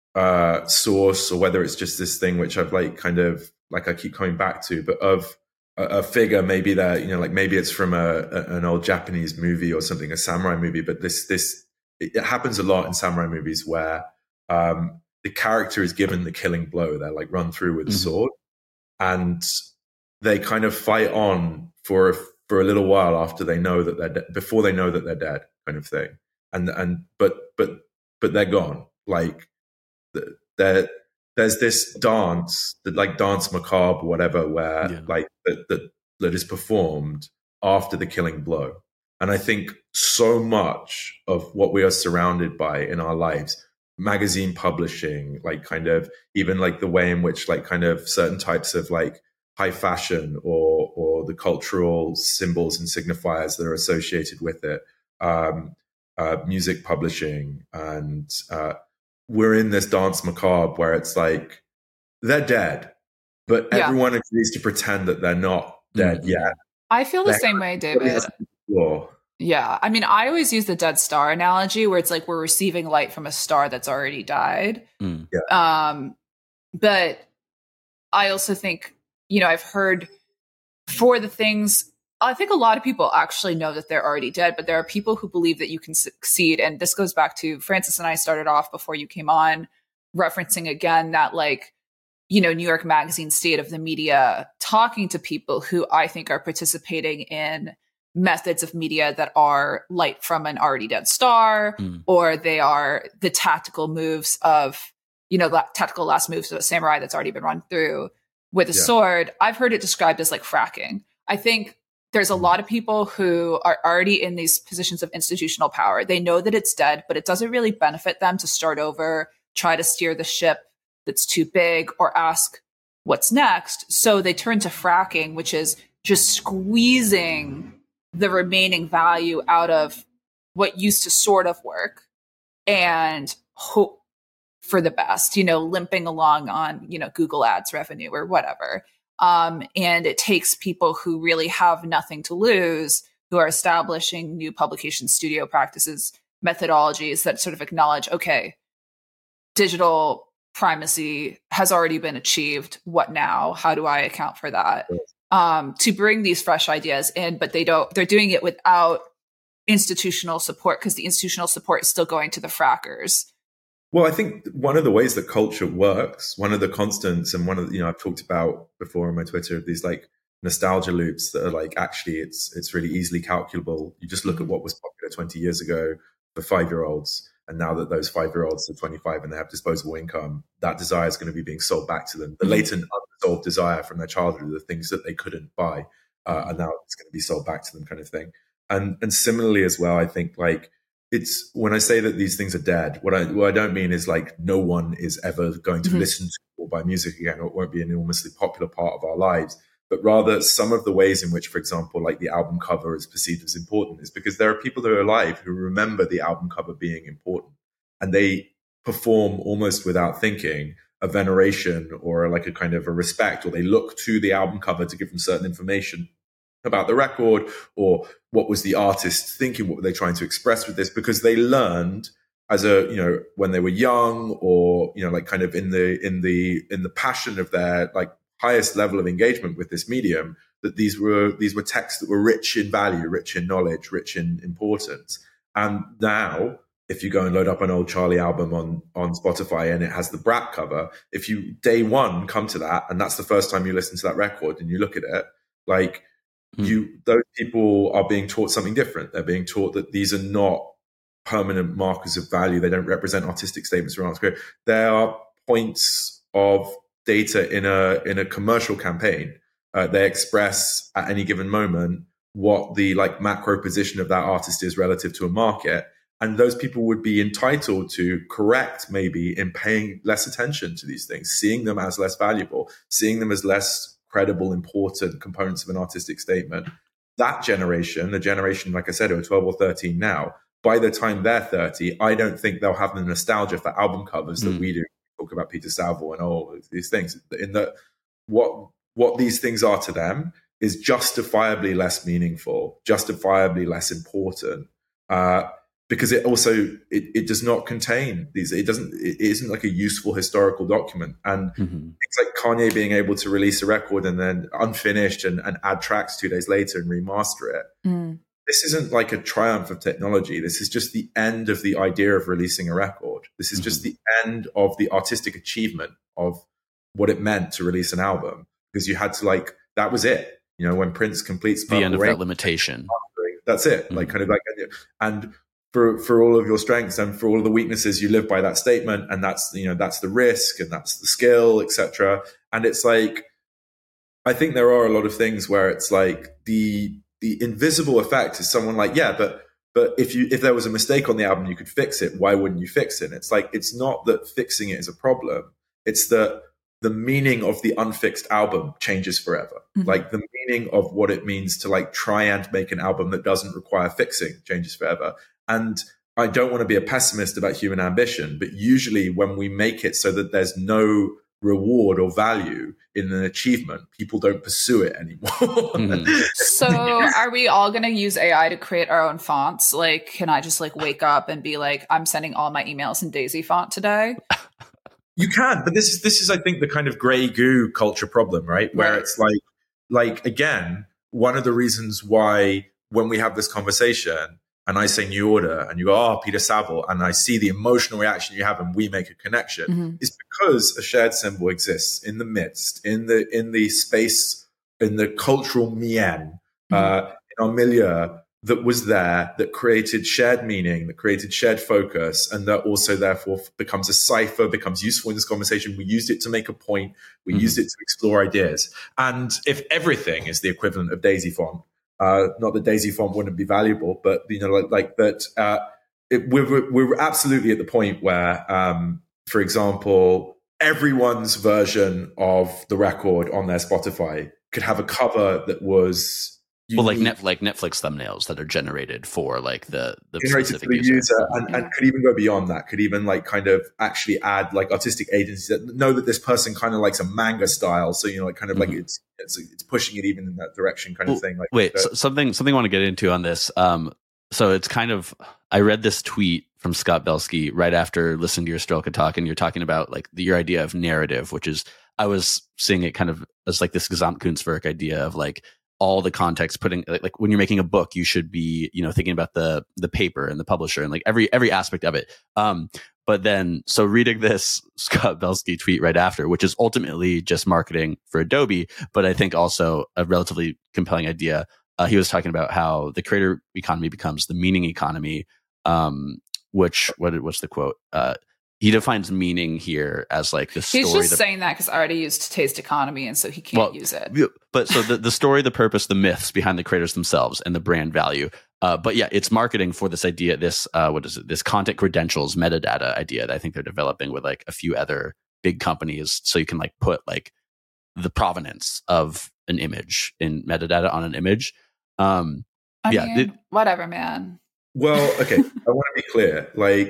uh, source or whether it's just this thing which I've like kind of, like I keep coming back to, but of a, a figure, maybe that, you know, like maybe it's from a, a an old Japanese movie or something, a samurai movie, but this this it, it happens a lot in samurai movies where um, the character is given the killing blow. They're like run through with a mm-hmm. sword, and they kind of fight on for a, for a little while after they know that they're de- before they know that they're dead, kind of thing. And and but but but they're gone. Like there there's this dance, that like dance macabre, or whatever, where yeah. like that, that that is performed after the killing blow. And I think so much of what we are surrounded by in our lives, magazine publishing, like kind of even like the way in which like kind of certain types of like high fashion or or the cultural symbols and signifiers that are associated with it, um, uh, music publishing, and uh, we're in this dance macabre where it's like they're dead, but yeah. everyone agrees to pretend that they're not dead mm-hmm. yet. I feel the they're, same way, David. Yeah. I mean, I always use the dead star analogy where it's like we're receiving light from a star that's already died. Mm. Yeah. Um, but I also think, you know, I've heard for the things, I think a lot of people actually know that they're already dead, but there are people who believe that you can succeed. And this goes back to Francis and I started off before you came on, referencing again that like, you know, New York Magazine State of the Media, talking to people who I think are participating in methods of media that are light from an already dead star, mm. or they are the tactical moves of, you know, la- tactical last moves of a samurai that's already been run through with a yeah. sword. I've heard it described as like fracking. I think there's a mm. lot of people who are already in these positions of institutional power. They know that it's dead, but it doesn't really benefit them to start over, try to steer the ship that's too big, or ask what's next. So they turn to fracking, which is just squeezing the remaining value out of what used to sort of work and hope for the best, you know, limping along on, you know, Google Ads revenue or whatever. Um, and it takes people who really have nothing to lose, who are establishing new publication studio practices, methodologies that sort of acknowledge, okay, digital primacy has already been achieved. What now? How do I account for that? Um, to bring these fresh ideas in, but they don't, they're doing it without institutional support because the institutional support is still going to the frackers. Well, I think one of the ways that culture works, one of the constants, and one of the, you know, I've talked about before on my Twitter, these like nostalgia loops that are like, actually it's, it's really easily calculable. You just look at what was popular twenty years ago for five-year-olds. And now that those five-year-olds are twenty-five and they have disposable income, that desire is going to be being sold back to them. The latent unresolved desire from their childhood, the things that they couldn't buy, uh, and now it's going to be sold back to them, kind of thing. And and similarly as well, I think like it's when I say that these things are dead, what I what I don't mean is like no one is ever going to mm-hmm. listen to or buy music again, or it won't be an enormously popular part of our lives. But rather some of the ways in which, for example, like the album cover is perceived as important is because there are people that are alive who remember the album cover being important, and they perform almost without thinking a veneration or like a kind of a respect, or they look to the album cover to give them certain information about the record or what was the artist thinking, what were they trying to express with this, because they learned as a, you know, when they were young, or, you know, like kind of in the, in the, in the passion of their like highest level of engagement with this medium, that these were, these were texts that were rich in value, rich in knowledge, rich in importance. And now, if you go and load up an old Charlie album on, on Spotify and it has the Brat cover, if you day one come to that and that's the first time you listen to that record and you look at it, like mm. you, those people are being taught something different. They're being taught that these are not permanent markers of value. They don't represent artistic statements around career. They are points of data in a in a commercial campaign. Uh, they express at any given moment what the like macro position of that artist is relative to a market. And those people would be entitled to correct maybe in paying less attention to these things, seeing them as less valuable, seeing them as less credible, important components of an artistic statement. That generation, the generation, like I said, who are twelve or thirteen now, by the time they're thirty, I don't think they'll have the nostalgia for album covers that mm. we do. Talk about Peter Saville and all these things. In that, what what these things are to them is justifiably less meaningful, justifiably less important. Uh, because it also it, it does not contain these. It doesn't. It isn't like a useful historical document. And mm-hmm. things like Kanye being able to release a record and then unfinished and, and add tracks two days later and remaster it. Mm. This isn't like a triumph of technology. This is just the end of the idea of releasing a record. This is mm-hmm. just the end of the artistic achievement of what it meant to release an album, because you had to like that was it. You know, when Prince completes the end of that limitation. That's it. Mm-hmm. Like kind of like and. For, for all of your strengths and for all of the weaknesses, you live by that statement, and that's you know that's the risk and that's the skill, et cetera. And it's like, I think there are a lot of things where it's like the the invisible effect is someone like, yeah, but but if you if there was a mistake on the album, you could fix it. Why wouldn't you fix it? It's like it's not that fixing it is a problem. It's that the meaning of the unfixed album changes forever. Mm-hmm. Like the meaning of what it means to like try and make an album that doesn't require fixing changes forever. And I don't want to be a pessimist about human ambition, but usually when we make it so that there's no reward or value in an achievement, people don't pursue it anymore. Mm. So are we all going to use A I to create our own fonts? Like, can I just like wake up and be like, I'm sending all my emails in Daisy font today? You can, but this is, this is, I think, the kind of gray goo culture problem, right? Where right. it's like, like, again, one of the reasons why when we have this conversation, and I say New Order, and you go, oh, Peter Saville, and I see the emotional reaction you have, and we make a connection, mm-hmm. is because a shared symbol exists in the midst, in the in the space, in the cultural mien, mm-hmm. uh, in our milieu that was there, that created shared meaning, that created shared focus, and that also therefore becomes a cipher, becomes useful in this conversation. We used it to make a point. We mm-hmm. used it to explore ideas. And if everything is the equivalent of Daisy font, Uh, not that Daisy font wouldn't be valuable, but you know, like, like that. Uh, it, we're we're absolutely at the point where, um, for example, everyone's version of the record on their Spotify could have a cover that was unique. Well, like net, like Netflix thumbnails that are generated for like the the generated specific for the user, user. And, and could even go beyond that. Could even like kind of actually add like artistic agencies that know that this person kind of likes a manga style. So you know, like kind of mm-hmm. like it's. It's, it's pushing it even in that direction kind of thing. Like, Wait, so something something I want to get into on this. Um, so it's kind of, I read this tweet from Scott Belsky right after listening to your Strelka talk, and you're talking about like the, your idea of narrative, which is, I was seeing it kind of as like this Gesamtkunstwerk idea of like all the context putting, like, like when you're making a book, you should be, you know, thinking about the the paper and the publisher and like every every aspect of it. Um, But then, so reading this Scott Belsky tweet right after, which is ultimately just marketing for Adobe, but I think also a relatively compelling idea. Uh, he was talking about how the creator economy becomes the meaning economy, um, which, what what's the quote? Uh, he defines meaning here as like the story. He's just the, saying that because I already used taste economy, and so he can't well, use it. But so the, the story, the purpose, the myths behind the creators themselves, and the brand value. Uh, but yeah, it's marketing for this idea, this, uh, what is it? This content credentials metadata idea that I think they're developing with like a few other big companies. So you can like put like the provenance of an image in metadata on an image. Um, I yeah, mean, it, whatever, man. Well, okay. I want to be clear. Like,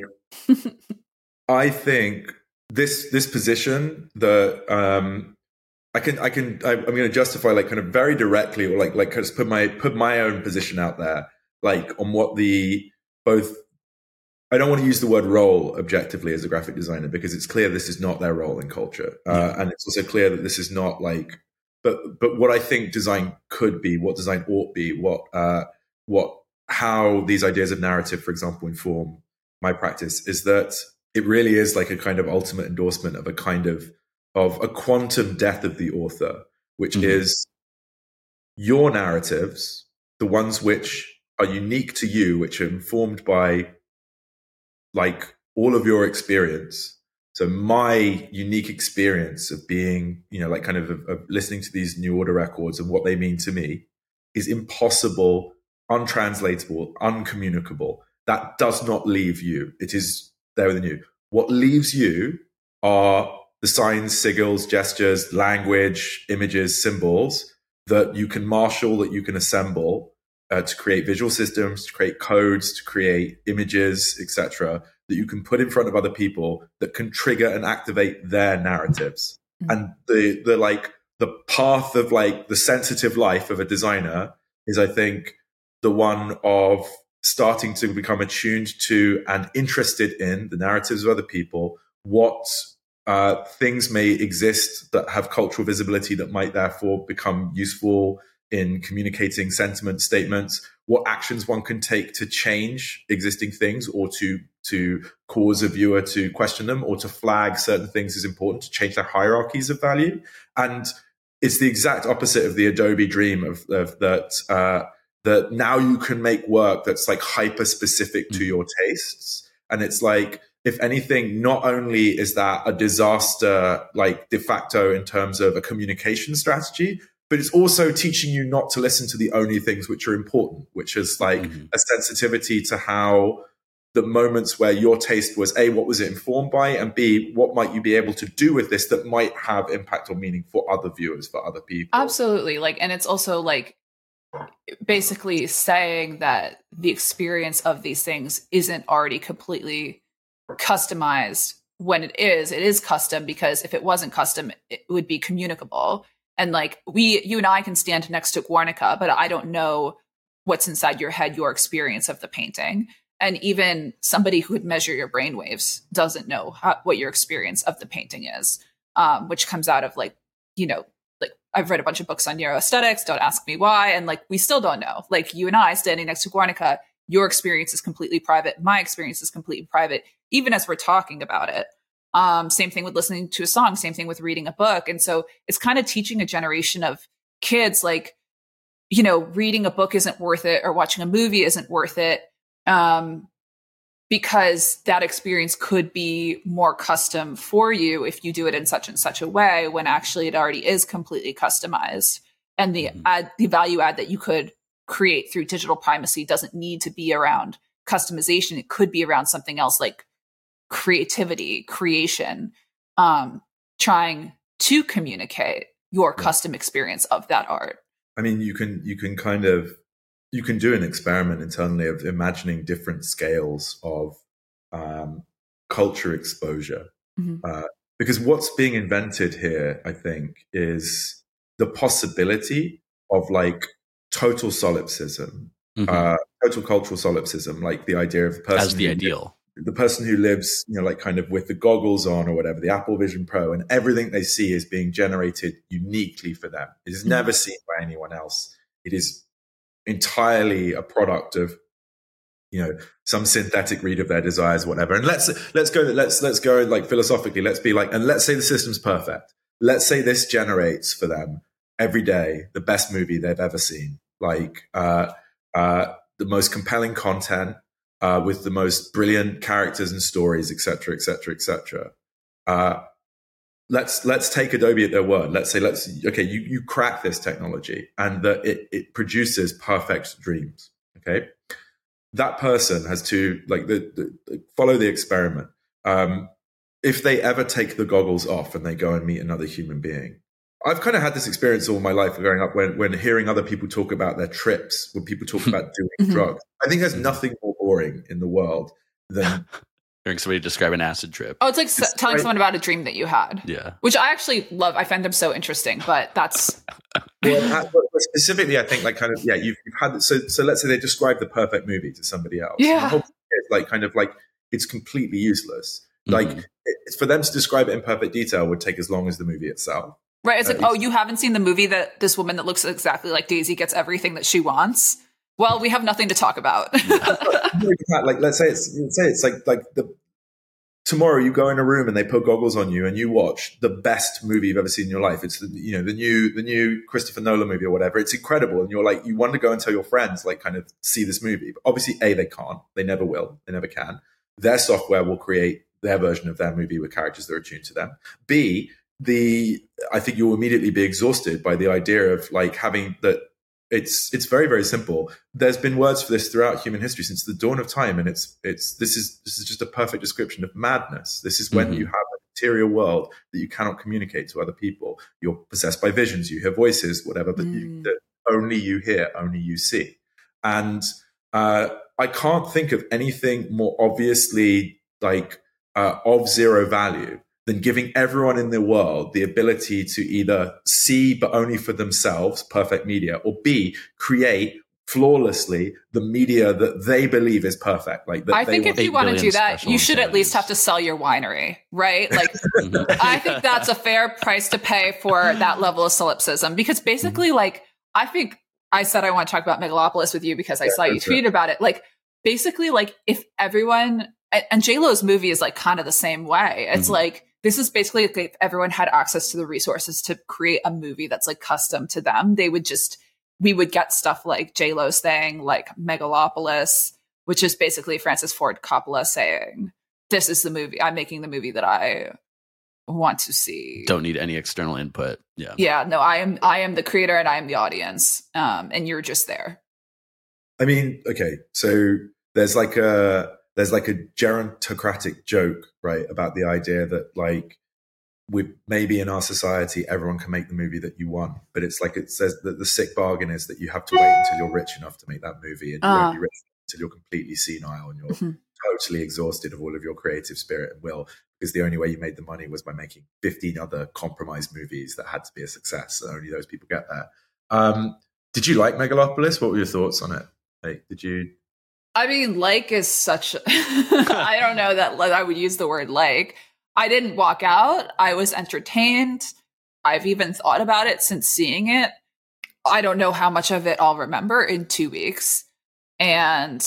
I think this, this position that, um, I can, I can, I, I'm going to justify like kind of very directly or like, like just put my, put my own position out there. Like on what the both, I don't want to use the word role objectively as a graphic designer because it's clear this is not their role in culture, uh, yeah. and it's also clear that this is not like. But but what I think design could be, what design ought be, what uh, what how these ideas of narrative, for example, inform my practice is that it really is like a kind of ultimate endorsement of a kind of of a quantum death of the author, which mm-hmm. is your narratives, the ones which are unique to you, which are informed by like all of your experience. So my unique experience of being, you know, like kind of, of, of listening to these New Order records and what they mean to me is impossible, untranslatable, uncommunicable. That does not leave you. It is there within you. What leaves you are the signs, sigils, gestures, language, images, symbols that you can marshal, that you can assemble, Uh, to create visual systems, to create codes, to create images, et cetera, that you can put in front of other people that can trigger and activate their narratives. Mm-hmm. And the the like the path of like the sensitive life of a designer is, I think, the one of starting to become attuned to and interested in the narratives of other people, what uh, things may exist that have cultural visibility that might therefore become useful in communicating sentiment statements, what actions one can take to change existing things or to to cause a viewer to question them or to flag certain things as important, to change their hierarchies of value. And it's the exact opposite of the Adobe dream of, of that uh, that now you can make work that's like hyper specific to your tastes. And it's like, if anything, not only is that a disaster, like de facto in terms of a communication strategy, but it's also teaching you not to listen to the only things which are important, which is like mm-hmm. a sensitivity to how the moments where your taste was A, what was it informed by? And B, what might you be able to do with this that might have impact or meaning for other viewers, for other people? Absolutely. Like, and it's also like basically saying that the experience of these things isn't already completely customized. When it is, it is custom, because if it wasn't custom, it would be communicable. And like we, you and I can stand next to Guernica, but I don't know what's inside your head, your experience of the painting. And even somebody who would measure your brainwaves doesn't know how, what your experience of the painting is, um, which comes out of like, you know, like I've read a bunch of books on neuroaesthetics. Don't ask me why. And like, we still don't know. Like you and I standing next to Guernica, your experience is completely private. My experience is completely private, even as we're talking about it. Um, same thing with listening to a song, same thing with reading a book. And so it's kind of teaching a generation of kids, like, you know, reading a book isn't worth it or watching a movie isn't worth it. Um, because that experience could be more custom for you if you do it in such and such a way, when actually it already is completely customized. And the mm-hmm. add, the value add that you could create through digital primacy doesn't need to be around customization. It could be around something else like creativity, creation, um, trying to communicate your yeah. custom experience of that art. I mean, you can, you can kind of, you can do an experiment internally of imagining different scales of um, culture exposure. Mm-hmm. Uh, because what's being invented here, I think, is the possibility of like total solipsism, mm-hmm. uh, total cultural solipsism, like the idea of the person as the who, ideal. The person who lives, you know, like kind of with the goggles on or whatever, the Apple Vision Pro, and everything they see is being generated uniquely for them. It is mm-hmm. never seen by anyone else. It is entirely a product of, you know, some synthetic read of their desires, whatever. And let's let's go let's let's go like philosophically. Let's be like, and let's say the system's perfect. Let's say this generates for them every day the best movie they've ever seen, like uh, uh, the most compelling content uh, with the most brilliant characters and stories, et cetera, et cetera, et cetera. Uh, Let's let's take Adobe at their word. Let's say let's okay, you you crack this technology and that it it produces perfect dreams. Okay, that person has to like the, the follow the experiment. Um, if they ever take the goggles off and they go and meet another human being, I've kind of had this experience all my life growing up when when hearing other people talk about their trips, when people talk about doing mm-hmm. drugs. I think there's nothing more boring in the world than hearing somebody describe an acid trip. Oh, it's like s- telling right. someone about a dream that you had. Yeah. Which I actually love. I find them so interesting, but that's... well, specifically, I think like kind of, yeah, you've, you've had, so so let's say they describe the perfect movie to somebody else. Yeah. The whole thing is like kind of like, it's completely useless. Mm-hmm. Like it, for them to describe it in perfect detail would take as long as the movie itself. Right. It's uh, like, oh, you haven't seen the movie that this woman that looks exactly like Daisy gets everything that she wants? Well, we have nothing to talk about. Like, let's say it's, let's say it's like, like the, tomorrow you go in a room and they put goggles on you and you watch the best movie you've ever seen in your life. It's the, you know, the new, the new Christopher Nolan movie or whatever. It's incredible. And you're like, you want to go and tell your friends, like kind of see this movie. But obviously, A, they can't, they never will, they never can. Their software will create their version of their movie with characters that are attuned to them. B, the, I think you'll immediately be exhausted by the idea of like having that. It's it's very, very simple. There's been words for this throughout human history since the dawn of time, and it's it's this is this is just a perfect description of madness. This is when mm-hmm. you have a material world that you cannot communicate to other people. You're possessed by visions, you hear voices, whatever, but mm. you, that only you hear, only you see. And uh, I can't think of anything more obviously like uh, of zero value than giving everyone in the world the ability to either see, but only for themselves, perfect media, or B, create flawlessly the media that they believe is perfect. Like that I think if you want to do that, you should at least series. have to sell your winery, right? Like, I think that's a fair price to pay for that level of solipsism, because basically, like, I think I said I want to talk about Megalopolis with you because I yeah, saw you tweet it. about it. Like, basically, like, if everyone, and J-Lo's movie is like kind of the same way. It's mm-hmm. like, this is basically like if everyone had access to the resources to create a movie that's like custom to them, they would just, we would get stuff like J-Lo's thing, like Megalopolis, which is basically Francis Ford Coppola saying, this is the movie, I'm making the movie that I want to see. Don't need any external input. Yeah. Yeah, no, I am I am the creator and I am the audience. Um, and you're just there. I mean, okay, so there's like a there's like a gerontocratic joke, right, about the idea that like we maybe in our society everyone can make the movie that you want, but it's like it says that the sick bargain is that you have to wait until you're rich enough to make that movie, and you uh. won't be rich until you're completely senile and you're mm-hmm. totally exhausted of all of your creative spirit and will, because the only way you made the money was by making fifteen other compromised movies that had to be a success, and only those people get there. Um, did you like Megalopolis? What were your thoughts on it? Like, did you? I mean, like is such. I don't know that I would use the word like. I didn't walk out. I was entertained. I've even thought about it since seeing it. I don't know how much of it I'll remember in two weeks. And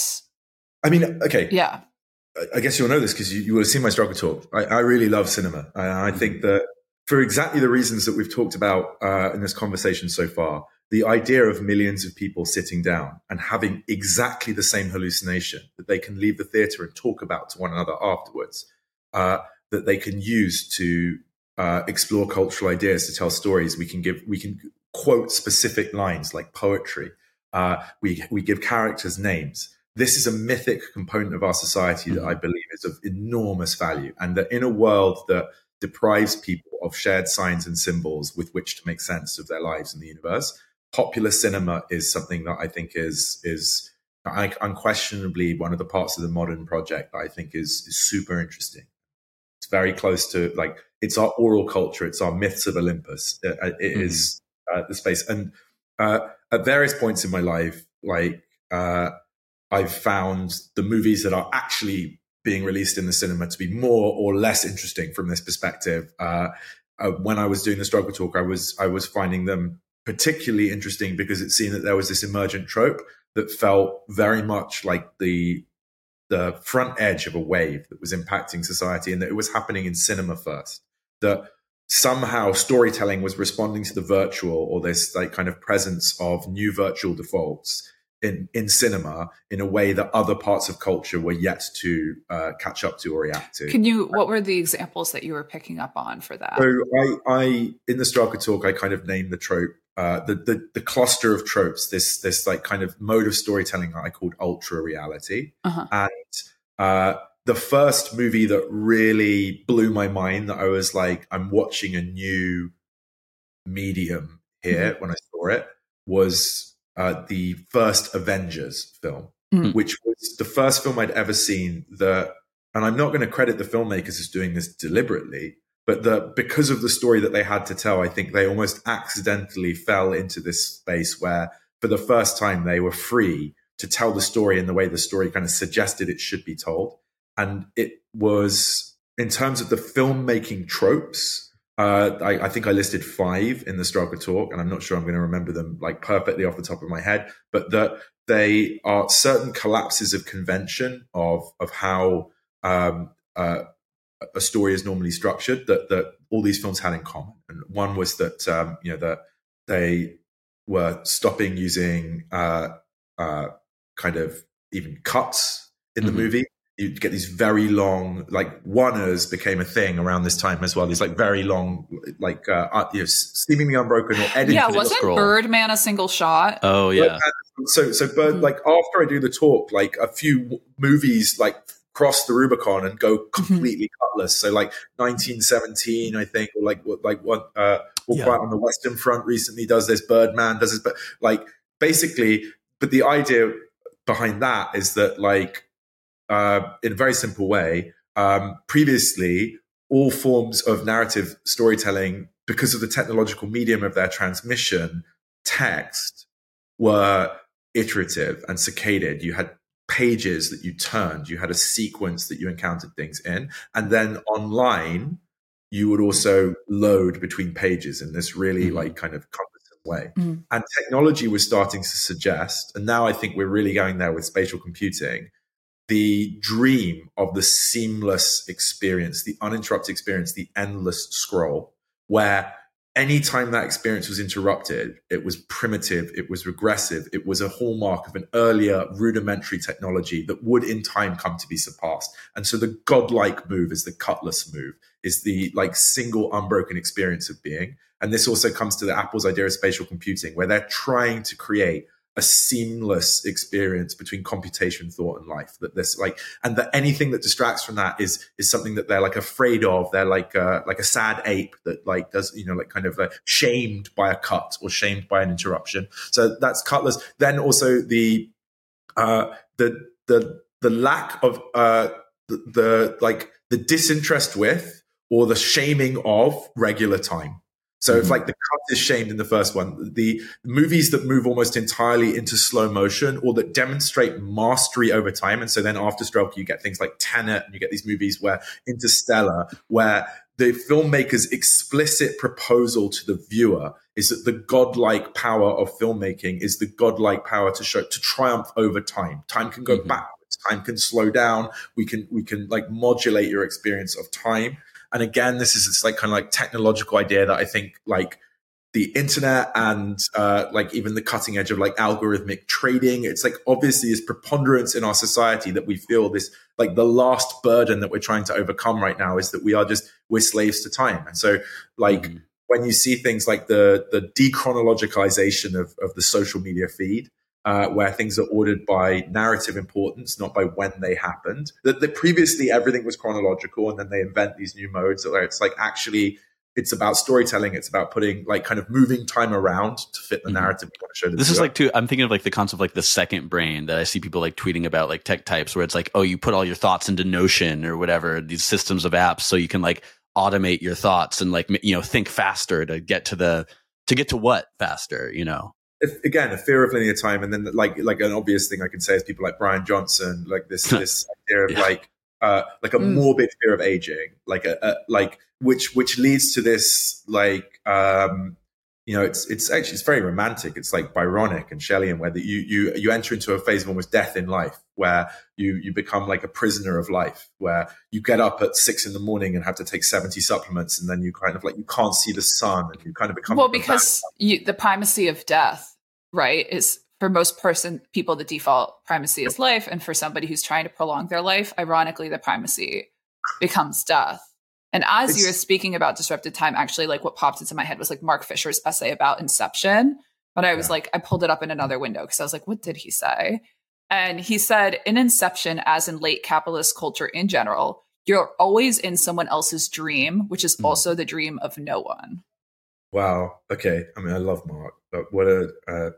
I mean, okay. Yeah. I guess you'll know this because you, you will have seen my struggle talk. I, I really love cinema. I, I think that for exactly the reasons that we've talked about uh, in this conversation so far, the idea of millions of people sitting down and having exactly the same hallucination that they can leave the theater and talk about to one another afterwards, uh, that they can use to uh, explore cultural ideas, to tell stories. We can give, we can quote specific lines like poetry. Uh, we we give characters names. This is a mythic component of our society that I believe is of enormous value, and that in a world that deprives people of shared signs and symbols with which to make sense of their lives in the universe, popular cinema is something that I think is is unquestionably one of the parts of the modern project that I think is, is super interesting. It's very close to, like, it's our oral culture. It's our myths of Olympus. It, it mm-hmm. is uh, the space. And uh, at various points in my life, like uh, I've found the movies that are actually being released in the cinema to be more or less interesting from this perspective. Uh, uh, when I was doing the struggle talk, I was I was finding them particularly interesting because it seemed that there was this emergent trope that felt very much like the the front edge of a wave that was impacting society, and that it was happening in cinema first. That somehow storytelling was responding to the virtual, or this like kind of presence of new virtual defaults in, in cinema in a way that other parts of culture were yet to uh, catch up to or react to. Can you, what were the examples that you were picking up on for that? So I, I in the Straka talk, I kind of named the trope, uh, the, the, the cluster of tropes, this, this like kind of mode of storytelling that I called ultra reality. Uh-huh. And uh, the first movie that really blew my mind, that I was like, I'm watching a new medium here mm-hmm. when I saw it, was uh, the first Avengers film, mm-hmm. which was the first film I'd ever seen that, and I'm not going to credit the filmmakers as doing this deliberately, but the, because of the story that they had to tell, I think they almost accidentally fell into this space where for the first time they were free to tell the story in the way the story kind of suggested it should be told. And it was, in terms of the filmmaking tropes, uh, I, I think I listed five in the Straka talk, and I'm not sure I'm going to remember them like perfectly off the top of my head, but that they are certain collapses of convention of of how um, uh, a story is normally structured that that all these films had in common. And one was that um, you know that they were stopping using uh, uh, kind of even cuts in the mm-hmm. movie. You get these very long, like oneers became a thing around this time as well. These like very long, like uh, you know, seemingly unbroken or edited. Yeah, wasn't scroll. Birdman a single shot? Oh yeah. Birdman, so so Bird mm-hmm. like after I do the talk, like a few movies like cross the Rubicon and go completely mm-hmm. cutlass. So like nineteen seventeen, I think, or like like what uh, All yeah. Quiet on the Western Front recently does this. Birdman does this, but like basically, but the idea behind that is that like. Uh, in a very simple way, um, previously, all forms of narrative storytelling, because of the technological medium of their transmission, text, were iterative and saccaded. You had pages that you turned, you had a sequence that you encountered things in, and then online you would also load between pages in this really mm-hmm. like kind of cumbersome way. Mm-hmm. And technology was starting to suggest, and now I think we're really going there with spatial computing, the dream of the seamless experience, the uninterrupted experience, the endless scroll, where anytime that experience was interrupted, it was primitive, it was regressive, it was a hallmark of an earlier rudimentary technology that would in time come to be surpassed. And so the godlike move is the cutlass move, is the like single unbroken experience of being. And this also comes to the Apple's idea of spatial computing, where they're trying to create a seamless experience between computation, thought, and life. That this like, and that anything that distracts from that is is something that they're like afraid of. They're like uh, like a sad ape that like does you know like kind of uh, shamed by a cut or shamed by an interruption. So that's cutlass. Then also the uh, the the the lack of uh, the, the like the disinterest with or the shaming of regular time. So mm-hmm. if like the cut is shamed in the first one, the movies that move almost entirely into slow motion or that demonstrate mastery over time. And so then after Stroke, you get things like Tenet and you get these movies where Interstellar, where the filmmaker's explicit proposal to the viewer is that the godlike power of filmmaking is the godlike power to show, to triumph over time. Time can go mm-hmm. backwards. Time can slow down. We can, we can like modulate your experience of time. And again, this is this like kind of like technological idea that I think like the internet and uh, like even the cutting edge of like algorithmic trading, it's like obviously is preponderance in our society that we feel this like the last burden that we're trying to overcome right now is that we are just, we're slaves to time. And so like mm-hmm. when you see things like the the dechronologicalization of, of the social media feed, Uh, where things are ordered by narrative importance, not by when they happened. That, that previously everything was chronological, and then they invent these new modes where it's like actually it's about storytelling. It's about putting like kind of moving time around to fit the mm-hmm. narrative you want to show. The this viewer. is like too. I'm thinking of like the concept of like the second brain that I see people like tweeting about, like tech types, where it's like, oh, you put all your thoughts into Notion or whatever, these systems of apps, so you can like automate your thoughts and like you know think faster to get to the to get to what faster, you know. If, again, a fear of linear time, and then like like an obvious thing I can say is people like Brian Johnson, like this this idea of yeah. like uh, like a mm. morbid fear of aging, like a, a like which which leads to this like um, you know it's it's actually it's very romantic. It's like Byronic and Shelleyan, where the, you you you enter into a phase of almost death in life, where you you become like a prisoner of life, where you get up at six in the morning and have to take seventy supplements, and then you kind of like you can't see the sun, and you kind of become well because you, the primacy of death. Right, is for most person people the default primacy is life, and for somebody who's trying to prolong their life, ironically, the primacy becomes death. And as it's, you were speaking about disrupted time, actually, like what popped into my head was like Mark Fisher's essay about Inception. But I was yeah. like, I pulled it up in another window because I was like, what did he say? And he said, in Inception, as in late capitalist culture in general, you're always in someone else's dream, which is mm. also the dream of no one. Wow. Okay. I mean, I love Mark, but what a uh,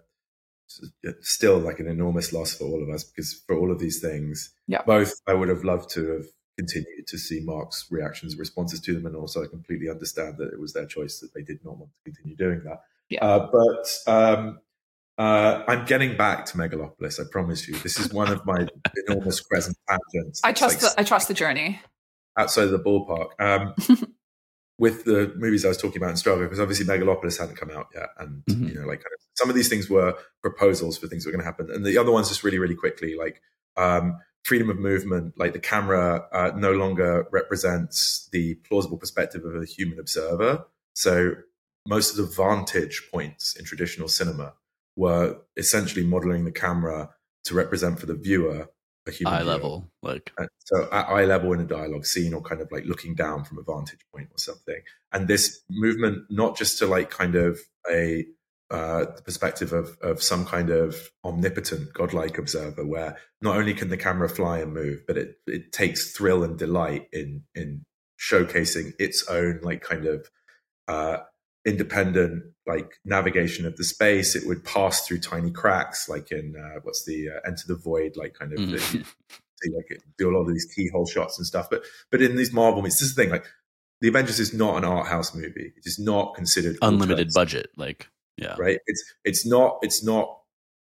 still like an enormous loss for all of us, because for all of these things, yeah. both I would have loved to have continued to see Mark's reactions, responses to them, and also I completely understand that it was their choice that they did not want to continue doing that. Yeah. Uh, but um, uh, I'm getting back to Megalopolis. I promise you. This is one of my enormous crescent tangents. I trust. Like the, I trust the journey. Outside of the ballpark. Um, with the movies I was talking about in Struggle, because obviously Megalopolis hadn't come out yet. And, mm-hmm. you know, like kind of, some of these things were proposals for things that were going to happen. And the other ones just really, really quickly, like um, freedom of movement, like the camera uh, no longer represents the plausible perspective of a human observer. So most of the vantage points in traditional cinema were essentially modeling the camera to represent for the viewer a human eye viewer. level, like and so at eye level in a dialogue scene, or kind of like looking down from a vantage point or something. And this movement, not just to like kind of a uh, the perspective of of some kind of omnipotent godlike observer, where not only can the camera fly and move, but it it takes thrill and delight in in showcasing its own like kind of uh, independent like navigation of the space. It would pass through tiny cracks, like in uh, what's the uh, Enter the Void, like kind of mm. the, the, like do a lot of these keyhole shots and stuff. But but in these Marvel movies, this is the thing, like the Avengers is not an art house movie. It is not considered unlimited budget, like yeah, right. It's it's not it's not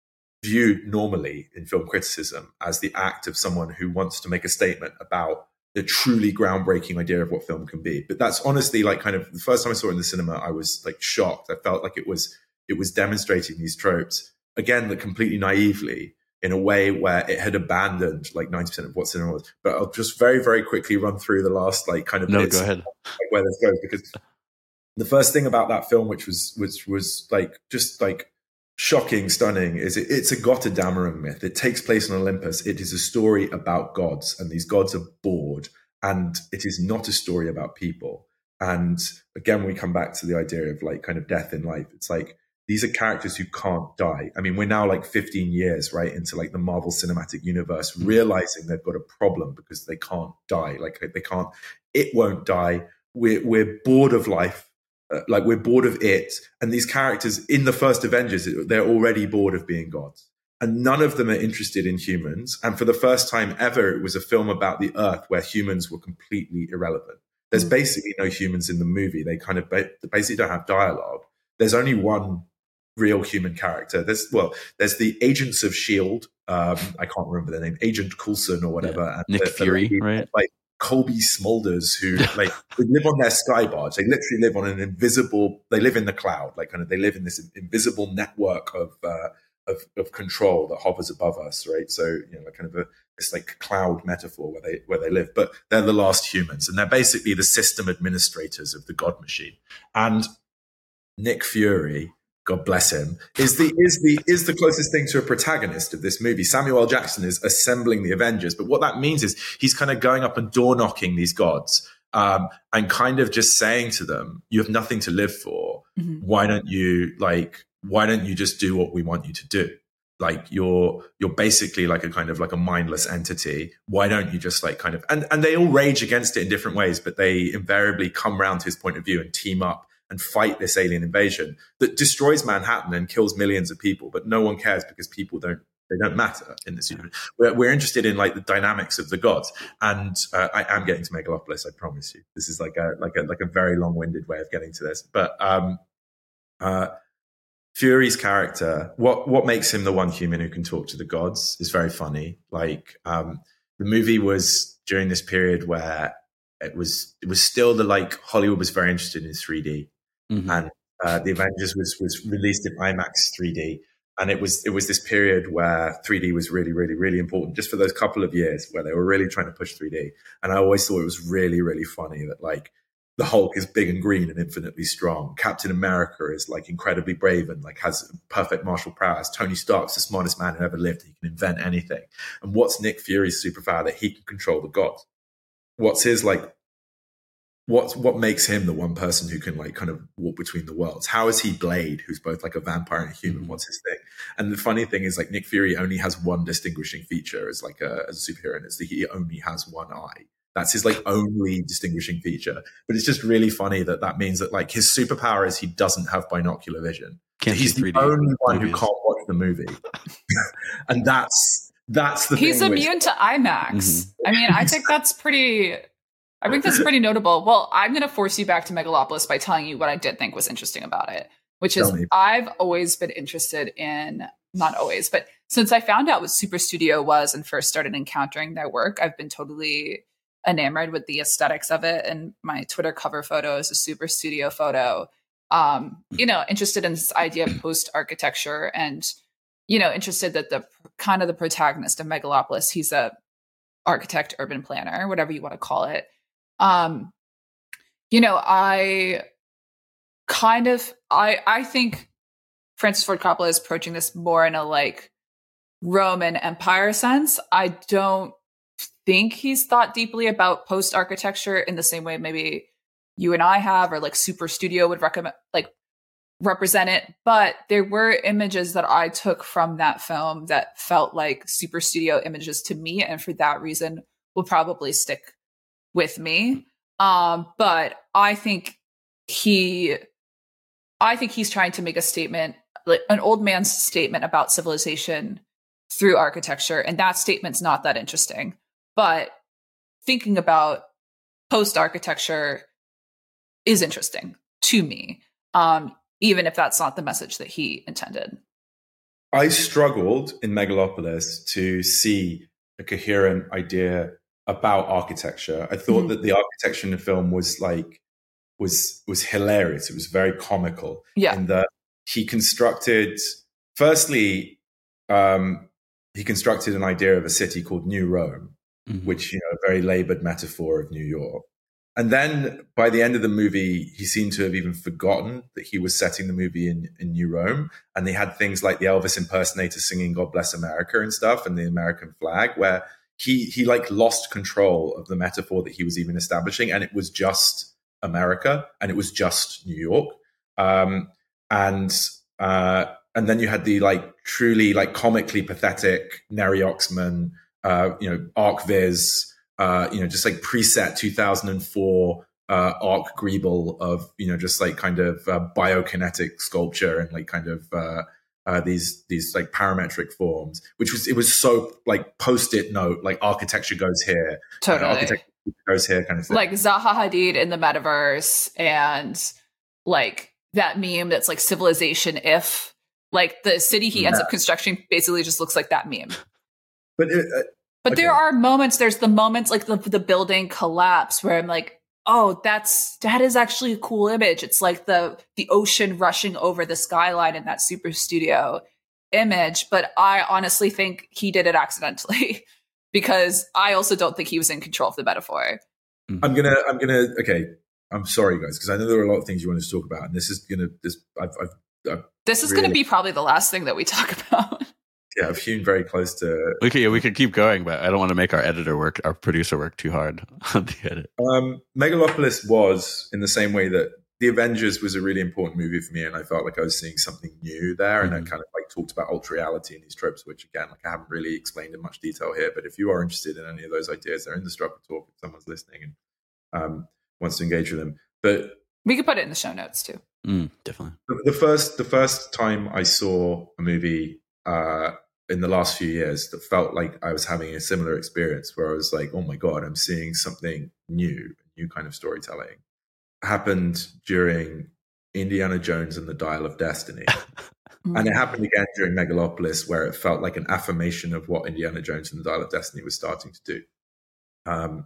viewed normally in film criticism as the act of someone who wants to make a statement about the truly groundbreaking idea of what film can be. But that's honestly like kind of the first time I saw it in the cinema, I was like shocked. I felt like it was it was demonstrating these tropes again, like completely naively, in a way where it had abandoned like ninety percent of what cinema was. But I'll just very, very quickly run through the last like kind of no, bits go ahead. Of, like, where this goes, because the first thing about that film, which was which was like just like shocking, stunning, is it, it's a Götterdämmerung myth. It takes place on Olympus. It is a story about gods, and these gods are bored, and it is not a story about people. And again, we come back to the idea of like kind of death in life. It's like these are characters who can't die. I mean, we're now like fifteen years right into like the Marvel Cinematic Universe, realizing they've got a problem because they can't die. Like they can't, it won't die. We're we're bored of life. Uh, like we're bored of it. And these characters in the first Avengers, they're already bored of being gods. And none of them are interested in humans. And for the first time ever, it was a film about the Earth where humans were completely irrelevant. There's basically no humans in the movie. They kind of ba- basically don't have dialogue. There's only one real human character. There's, well, there's the Agents of S H I E L D. Um, I can't remember their name, Agent Coulson or whatever. Yeah. And Nick the, Fury, the, right? Like Colby Smulders, who like they live on their sky barge. They literally live on an invisible, they live in the cloud, like kind of, they live in this invisible network of, uh, of, of control that hovers above us, right? So, you know, like kind of a, this like cloud metaphor where they, where they live, but they're the last humans, and they're basically the system administrators of the God machine. And Nick Fury, God bless him, is the is the is the closest thing to a protagonist of this movie. Samuel L. Jackson is assembling the Avengers, but what that means is he's kind of going up and door knocking these gods, um, and kind of just saying to them, "You have nothing to live for. Mm-hmm. Why don't you like? Why don't you just do what we want you to do? Like you're you're basically like a kind of like a mindless entity. Why don't you just like kind of?" And and they all rage against it in different ways, but they invariably come round to his point of view and team up and fight this alien invasion that destroys Manhattan and kills millions of people, but no one cares because people don't, they don't matter in this universe. We're, we're interested in like the dynamics of the gods. And uh, I am getting to Megalopolis, I promise you. This is like a, like a, like a very long-winded way of getting to this. But um, uh, Fury's character, what, what makes him the one human who can talk to the gods is very funny. Like um, the movie was during this period where it was, it was still the, like Hollywood was very interested in three D. Mm-hmm. And uh, the Avengers was was released in IMAX three D, and it was it was this period where three D was really, really, really important. Just for those couple of years where they were really trying to push three D, and I always thought it was really, really funny that like the Hulk is big and green and infinitely strong. Captain America is like incredibly brave and like has perfect martial prowess. Tony Stark's the smartest man who ever lived. He can invent anything. And what's Nick Fury's superpower? That he can control the gods. What's his like? What what makes him the one person who can like kind of walk between the worlds? How is he Blade, who's both like a vampire and a human? Mm-hmm. What's his thing? And the funny thing is like Nick Fury only has one distinguishing feature as like a, as a superhero, and it's that he only has one eye. That's his like only distinguishing feature. But it's just really funny that that means that like his superpower is he doesn't have binocular vision. Can't He's the only one movies. who can't watch the movie, and that's that's the. He's thing immune which, to IMAX. Mm-hmm. I mean, I think that's pretty. I think that's pretty notable. Well, I'm going to force you back to Megalopolis by telling you what I did think was interesting about it, which is I've always been interested in, not always, but since I found out what Super Studio was and first started encountering their work, I've been totally enamored with the aesthetics of it. And my Twitter cover photo is a Super Studio photo. Um, you know, interested in this idea of post architecture, and, you know, interested that the kind of the protagonist of Megalopolis, he's a architect, urban planner, whatever you want to call it. Um, you know, I kind of, I, I think Francis Ford Coppola is approaching this more in a like Roman Empire sense. I don't think he's thought deeply about post architecture in the same way maybe you and I have, or like Super Studio would recommend, like represent it. But there were images that I took from that film that felt like Super Studio images to me, and for that reason will probably stick with me. Um, but I think he, I think he's trying to make a statement, like an old man's statement about civilization through architecture. And that statement's not that interesting, but thinking about post architecture is interesting to me. Um, even if that's not the message that he intended. I struggled in Megalopolis to see a coherent idea about architecture. I thought mm-hmm. that the architecture in the film was like was was hilarious. It was very comical. Yeah. In that he constructed, firstly, um, he constructed an idea of a city called New Rome, mm-hmm. which, you know, a very labored metaphor of New York. And then by the end of the movie, he seemed to have even forgotten that he was setting the movie in, in New Rome. And they had things like the Elvis impersonator singing God Bless America and stuff, and the American flag, where he, he like lost control of the metaphor that he was even establishing. And it was just America, and it was just New York. Um, and, uh, and then you had the like truly like comically pathetic Neri Oxman, uh, you know, ArcViz, Uh, you know, just like preset two thousand four uh, Arc Greeble of, you know, just like kind of uh, biokinetic sculpture and like kind of uh, uh, these these like parametric forms, which was, it was so like post-it note, like architecture goes here, totally. uh, architecture goes here kind of thing. Like Zaha Hadid in the metaverse, and like that meme that's like civilization if, like the city he ends yeah. up constructing basically just looks like that meme. But it, uh, But okay. there are moments, there's the moments like the the building collapse where I'm like, oh, that's, that is actually a cool image. It's like the the ocean rushing over the skyline in that super studio image. But I honestly think he did it accidentally because I also don't think he was in control of the metaphor. I'm gonna, I'm gonna, okay. I'm sorry, guys, because I know there are a lot of things you want to talk about, and this is gonna, this, I've, I've, I've this is really, gonna be probably the last thing that we talk about. Yeah, I've hewn very close to. We could, yeah, we could keep going, but I don't want to make our editor work, our producer work too hard on the edit. Um, Megalopolis was in the same way that The Avengers was a really important movie for me, and I felt like I was seeing something new there, mm-hmm. and I kind of like talked about ultra reality and these tropes, which again, like I haven't really explained in much detail here. But if you are interested in any of those ideas, they're in the Struggle Talk. If someone's listening and um, wants to engage with them, but we could put it in the show notes too. Mm, definitely. The, the first, the first time I saw a movie. Uh, in the last few years that felt like I was having a similar experience where I was like, oh my God, I'm seeing something new, new kind of storytelling. Happened during Indiana Jones and the Dial of Destiny. And it happened again during Megalopolis, where it felt like an affirmation of what Indiana Jones and the Dial of Destiny was starting to do. Um,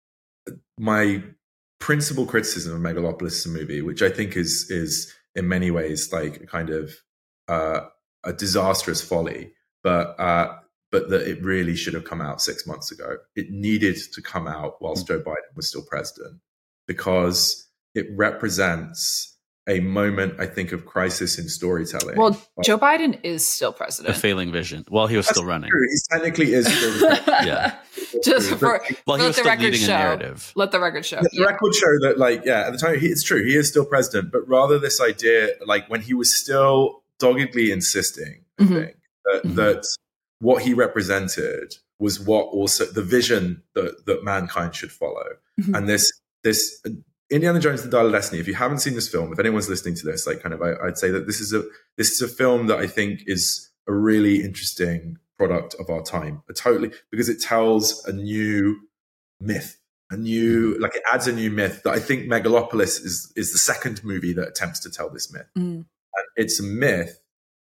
my principal criticism of Megalopolis is a movie, which I think is, is in many ways like a kind of uh, a disastrous folly, but uh, but that it really should have come out six months ago. It needed to come out whilst Joe Biden was still president, because it represents a moment, I think, of crisis in storytelling. Well, like, Joe Biden is still president. A failing vision. Well, he was still running. True. He technically is still president. Yeah. Just for, well, he was let still the record leading show. a narrative. Let the record show. Let the yeah. record show that, like, yeah, at the time, he, it's true. He is still president, but rather this idea, like, when he was still doggedly insisting, I mm-hmm. think, that, mm-hmm. that what he represented was what also the vision that, that mankind should follow. Mm-hmm. And this, this Indiana Jones and the Dial of Destiny, if you haven't seen this film, if anyone's listening to this, like kind of, I, I'd say that this is a, this is a film that I think is a really interesting product of our time. A totally, because it tells a new myth, a new, mm-hmm. like it adds a new myth that I think Megalopolis is, is the second movie that attempts to tell this myth. Mm. And it's a myth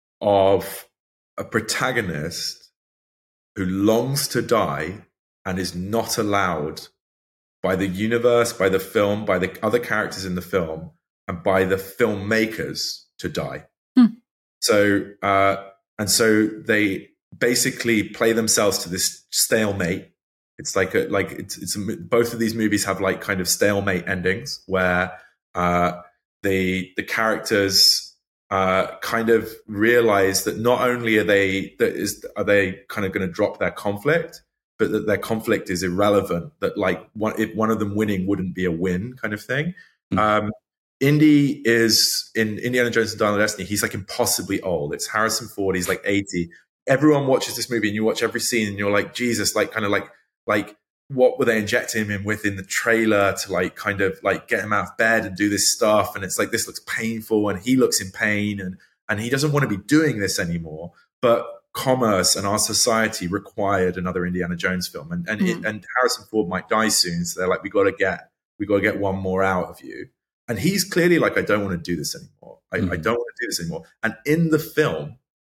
of a protagonist who longs to die and is not allowed by the universe, by the film, by the other characters in the film, and by the filmmakers to die. Hmm. So, uh, and so they basically play themselves to this stalemate. It's like a, like it's, it's a, both of these movies have like kind of stalemate endings where uh, the the characters uh, kind of realize that not only are they that is are they kind of going to drop their conflict, but that their conflict is irrelevant, that like one, if one of them winning wouldn't be a win kind of thing. Mm-hmm. Um, Indy is in Indiana Jones and Dial of Destiny. He's like impossibly old. It's Harrison Ford. He's like eighty. Everyone watches this movie and you watch every scene and you're like, Jesus, like kind of like, like what were they injecting him with in the trailer to like kind of like get him out of bed and do this stuff? And it's like, this looks painful and he looks in pain and, and he doesn't want to be doing this anymore. But commerce and our society required another Indiana Jones film, and and, mm. it, and Harrison Ford might die soon, so they're like, we got to get we got to get one more out of you. And he's clearly like, I don't want to do this anymore. I, mm. I don't want to do this anymore. And in the film,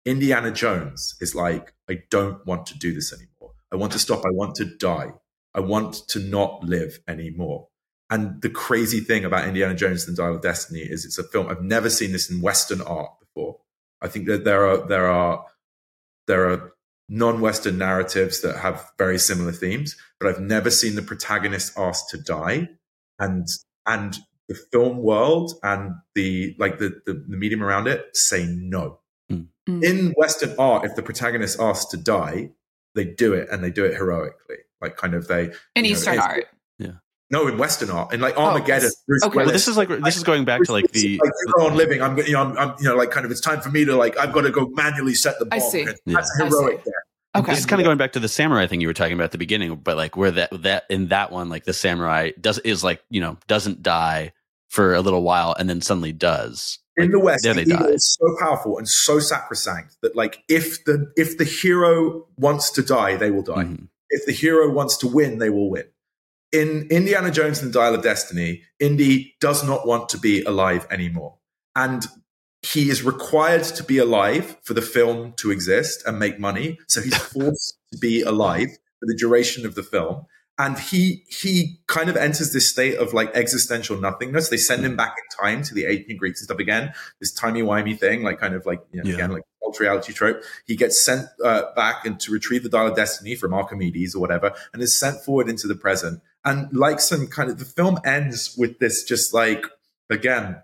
Indiana Jones is like, I don't want to do this anymore. I want to stop. I want to die. I want to not live anymore. And the crazy thing about Indiana Jones and the Dial of Destiny is it's a film. I've never seen this in Western art before. I think that there are there are there are non-Western narratives that have very similar themes, but I've never seen the protagonist asked to die. And and the film world and the like the, the, the medium around it say no. Mm. In Western art, if the protagonist asks to die, they do it, and they do it heroically. Like kind of they in Eastern know, art. Yeah. No, in Western art, in like Armageddon. Oh, okay. Well, this is like this is going back to like the like you go on living. I'm, you know, I'm, I'm, you know, like kind of it's time for me to like I've got to go manually set the bomb. I see. That's yeah. heroic there. Okay. This is kind of going back to the samurai thing you were talking about at the beginning, but like where that that in that one, like the samurai does is like you know doesn't die for a little while and then suddenly does. In like, the West, the ego is so powerful and so sacrosanct that like if the if the hero wants to die, they will die. Mm-hmm. If the hero wants to win, they will win. In Indiana Jones and the Dial of Destiny, Indy does not want to be alive anymore. And he is required to be alive for the film to exist and make money. So he's forced to be alive for the duration of the film. And he he kind of enters this state of like existential nothingness. They send him back in time to the ancient Greeks and stuff again, this timey-wimey thing, like kind of like, you know, yeah. again, like old reality trope. He gets sent uh, back and to retrieve the Dial of Destiny from Archimedes or whatever, and is sent forward into the present. And like some kind of, the film ends with this just like, again,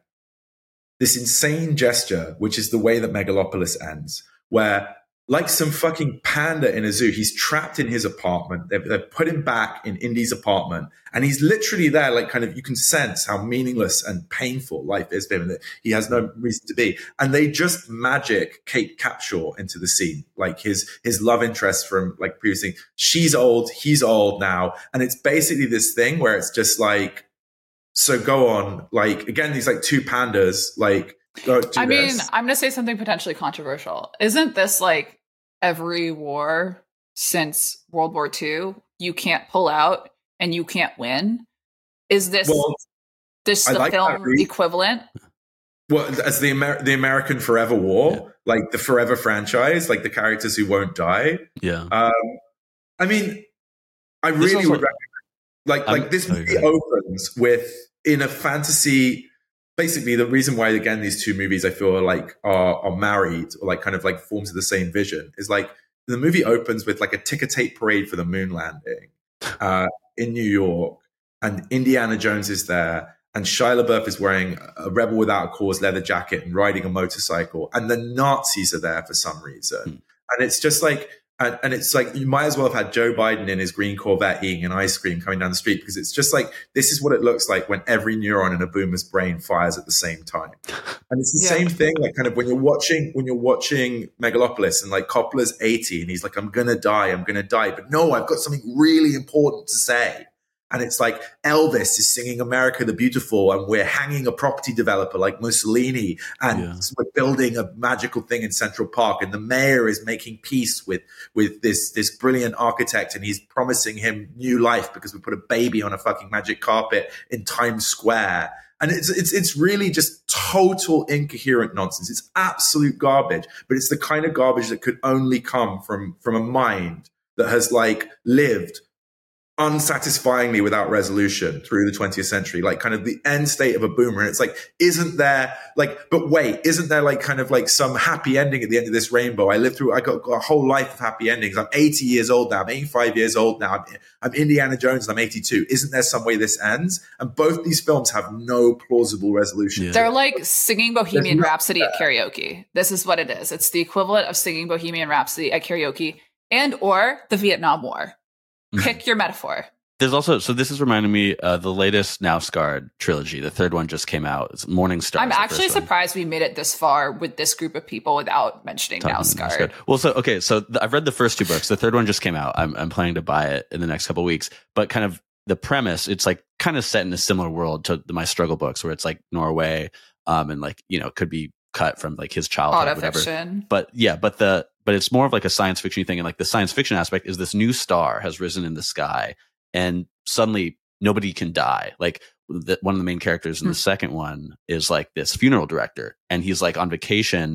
this insane gesture, which is the way that Megalopolis ends, where like some fucking panda in a zoo, he's trapped in his apartment. They've, they've put him back in Indy's apartment, and he's literally there, like kind of, you can sense how meaningless and painful life is for him, that he has no reason to be. And they just magic Kate Capshaw into the scene, like his his love interest from like previously. She's old, he's old now, and it's basically this thing where it's just like, so go on, like again, these like two pandas, like go do I mean, this. I'm going to say something potentially controversial. Isn't this like every war since World War Two? You can't pull out and you can't win. Is this well, this the like film equivalent? Well, as the Amer- the American Forever War, yeah. like the Forever franchise, like the characters who won't die. Yeah. Um, I mean, I really also, would recommend, like I'm, like this movie okay. opens with in a fantasy. Basically, the reason why, again, these two movies I feel are like are, are married or like kind of like forms of the same vision is like the movie opens with like a ticker tape parade for the moon landing uh, in New York, and Indiana Jones is there, and Shia LaBeouf is wearing a Rebel Without a Cause leather jacket and riding a motorcycle, and the Nazis are there for some reason, mm. and it's just like. And, and it's like, you might as well have had Joe Biden in his green Corvette eating an ice cream coming down the street, because it's just like, this is what it looks like when every neuron in a boomer's brain fires at the same time. And it's the yeah. same thing, like kind of when you're watching, when you're watching Megalopolis and like Coppola's eighty and he's like, I'm going to die, I'm going to die. But no, I've got something really important to say. And it's like Elvis is singing America the Beautiful, and we're hanging a property developer like Mussolini, and yeah. we're building a magical thing in Central Park, and the mayor is making peace with, with this, this brilliant architect, and he's promising him new life because we put a baby on a fucking magic carpet in Times Square. And it's, it's, it's really just total incoherent nonsense. It's absolute garbage, but it's the kind of garbage that could only come from, from a mind that has like lived unsatisfyingly without resolution through the twentieth century, like kind of the end state of a boomer. And it's like, isn't there like, but wait, isn't there like kind of like some happy ending at the end of this rainbow? I lived through, I got, got a whole life of happy endings. I'm eighty years old now. I'm eighty-five years old now. I'm, I'm Indiana Jones and I'm eighty-two. Isn't there some way this ends? And both these films have no plausible resolution. Yeah. They're like singing Bohemian Rhapsody at karaoke. This is what it is. It's the equivalent of singing Bohemian Rhapsody at karaoke and or the Vietnam War. Pick your metaphor. There's also, so this is reminding me of uh, the latest Now Scarred trilogy. The third one just came out. It's Morning Star. I'm actually surprised we made it this far with this group of people without mentioning Now Scarred. Scarred. Well, so, okay, so th- I've read the first two books. The third one just came out. I'm, I'm planning to buy it in the next couple of weeks. But kind of the premise, it's like kind of set in a similar world to the, my struggle books, where it's like Norway, um, and like, you know, it could be cut from like his childhood, Auto whatever. Fiction. But yeah, but the, but it's more of like a science fiction thing. And like the science fiction aspect is this new star has risen in the sky, and suddenly nobody can die. Like the, one of the main characters in the mm. second one is like this funeral director, and he's like on vacation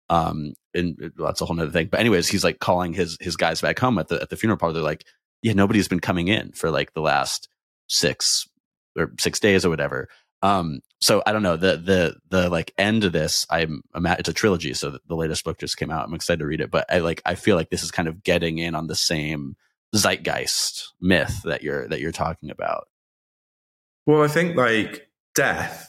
Um, and well, that's a whole nother thing. But anyways, he's like calling his his guys back home at the at the funeral parlor. They're like, yeah, nobody's been coming in for like the last six or six days or whatever. Um, so I don't know, the the the like end of this. I'm, I'm at, it's a trilogy, so the, the latest book just came out. I'm excited to read it, but I like I feel like this is kind of getting in on the same zeitgeist myth that you're that you're talking about. Well, I think like death.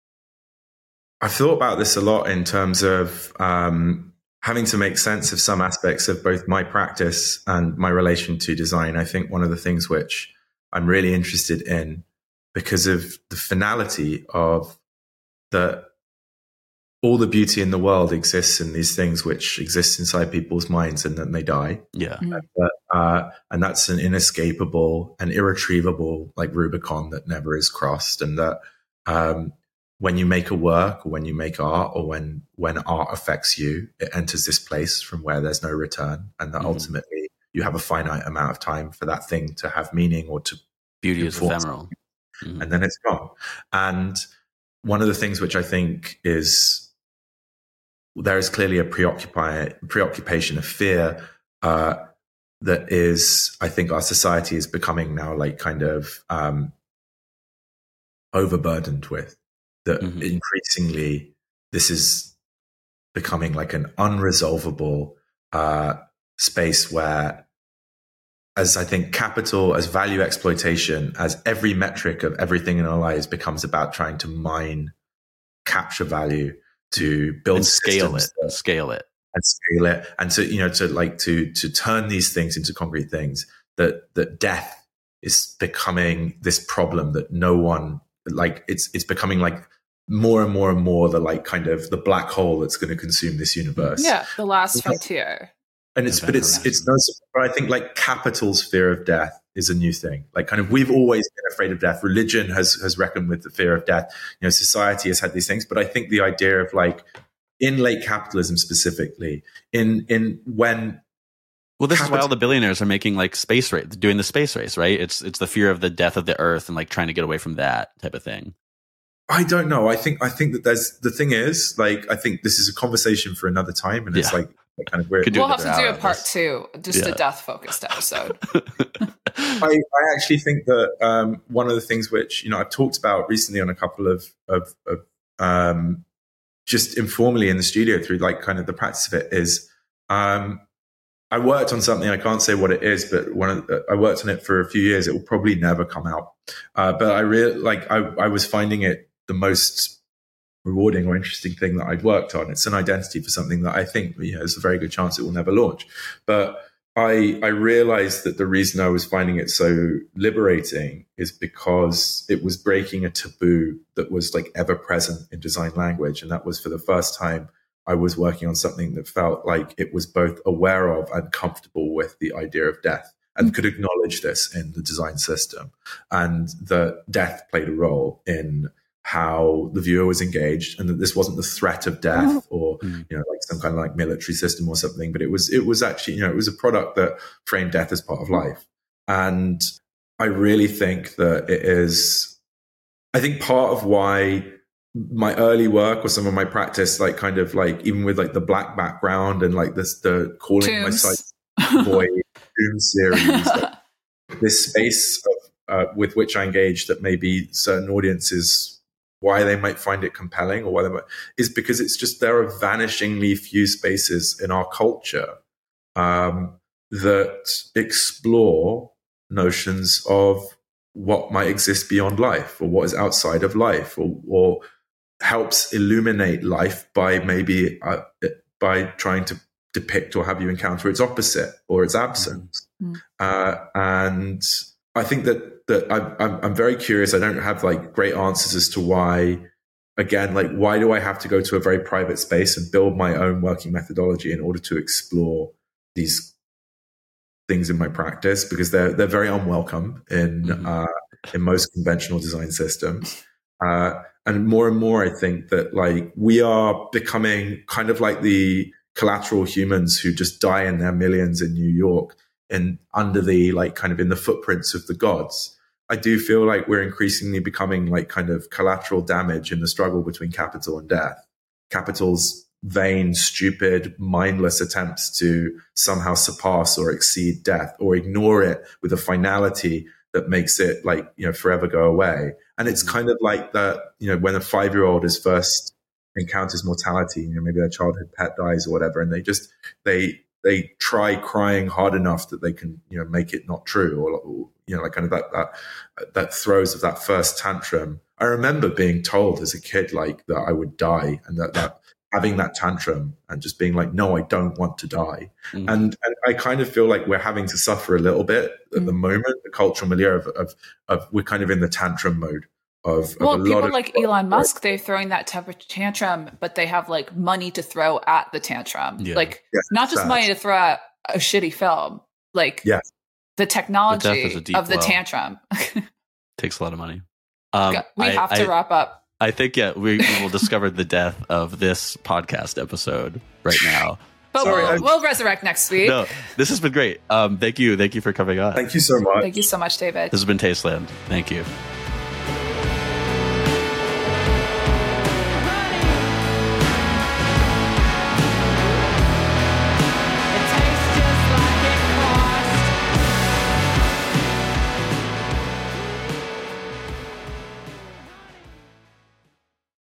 I've thought about this a lot in terms of um, having to make sense of some aspects of both my practice and my relation to design. I think one of the things which I'm really interested in, because of the finality of the all the beauty in the world exists in these things which exist inside people's minds, and then they die. Yeah, mm-hmm. but, uh, and that's an inescapable and irretrievable like Rubicon that never is crossed, and that. Um, When you make a work, or when you make art, or when when art affects you, it enters this place from where there's no return, and that mm-hmm. ultimately you have a finite amount of time for that thing to have meaning or to beauty is ephemeral, mm-hmm. and then it's gone. And one of the things which I think is there is clearly a preoccupy preoccupation of fear uh, that is, I think, our society is becoming now like kind of um, overburdened with. That mm-hmm. increasingly this is becoming like an unresolvable uh, space where, as I think capital, as value exploitation, as every metric of everything in our lives becomes about trying to mine, capture value, to build and scale it, that, and scale it, and scale it, and to you know to like to to turn these things into concrete things. That that death is becoming this problem that no one. Like it's it's becoming like more and more and more the like kind of the black hole that's going to consume this universe. Yeah, the last frontier. And it's but it's it's no. But I think like capital's fear of death is a new thing. Like kind of we've always been afraid of death. Religion has has reckoned with the fear of death. You know, society has had these things. But I think the idea of like in late capitalism specifically, in in when. Well, this Capital- is why all the billionaires are making like space race, doing the space race, right? It's it's the fear of the death of the Earth and like trying to get away from that type of thing. I don't know. I think I think that there's the thing is like I think this is a conversation for another time, and yeah. it's like, like kind of weird. We'll have to do a part two, just yeah. a death focused episode. I, I actually think that um, one of the things which you know I've talked about recently on a couple of of, of um, just informally in the studio through like kind of the practice of it is. Um, I worked on something, I can't say what it is, but one of the, I worked on it for a few years. It will probably never come out. Uh, but I really like, I, I was finding it the most rewarding or interesting thing that I'd worked on. It's an identity for something that I think, you know, there's a very good chance it will never launch. But I, I realized that the reason I was finding it so liberating is because it was breaking a taboo that was like ever present in design language. And that was for the first time I was working on something that felt like it was both aware of and comfortable with the idea of death and could acknowledge this in the design system, and that death played a role in how the viewer was engaged, and that this wasn't the threat of death or mm. you know like some kind of like military system or something, but it was it was actually you know it was a product that framed death as part of life. And I really think that it is I think part of why my early work or some of my practice, like kind of like even with like the black background and like this, the calling Tombs. my site boy Doom series, like this space of, uh, with which I engage that maybe certain audiences, why they might find it compelling or why they might, is because it's just, there are vanishingly few spaces in our culture um, that explore notions of what might exist beyond life or what is outside of life, or, or helps illuminate life by maybe uh, by trying to depict or have you encounter its opposite or its absence. Mm-hmm. Uh, and I think that that I, I'm, I'm very curious. I don't have like great answers as to why. Again, like why do I have to go to a very private space and build my own working methodology in order to explore these things in my practice? Because they're they're very unwelcome in mm-hmm. uh, in most conventional design systems. Uh, and more and more, I think that like we are becoming kind of like the collateral humans who just die in their millions in New York and under the like kind of in the footprints of the gods. I do feel like we're increasingly becoming like kind of collateral damage in the struggle between capital and death. Capital's vain, stupid, mindless attempts to somehow surpass or exceed death or ignore it with a finality that makes it like, you know, forever go away. And it's kind of like that, you know, when a five-year-old is first encounters mortality, you know, maybe their childhood pet dies or whatever, and they just, they, they try crying hard enough that they can, you know, make it not true, or, or you know, like kind of that, that, that throes of that first tantrum. I remember being told as a kid, like, that I would die, and that, that having that tantrum and just being like, no, I don't want to die. Mm-hmm. And, and I kind of feel like we're having to suffer a little bit at mm-hmm. the moment, the cultural milieu of, of, of, we're kind of in the tantrum mode. Of, well, of a people lot of like Elon Musk, they're throwing that temper tantrum, but they have like money to throw at the tantrum. Yeah. Like yes, not just sad. money to throw at a shitty film, like yes. the technology the of the well. tantrum. Takes a lot of money. Um, we I, have to I, wrap up. I think, yeah, we, we will discover the death of this podcast episode right now. But Sorry, we'll, we'll resurrect next week. No, this has been great. Um, thank you. Thank you for coming on. Thank you so much. Thank you so much, David. This has been Tasteland. Thank you.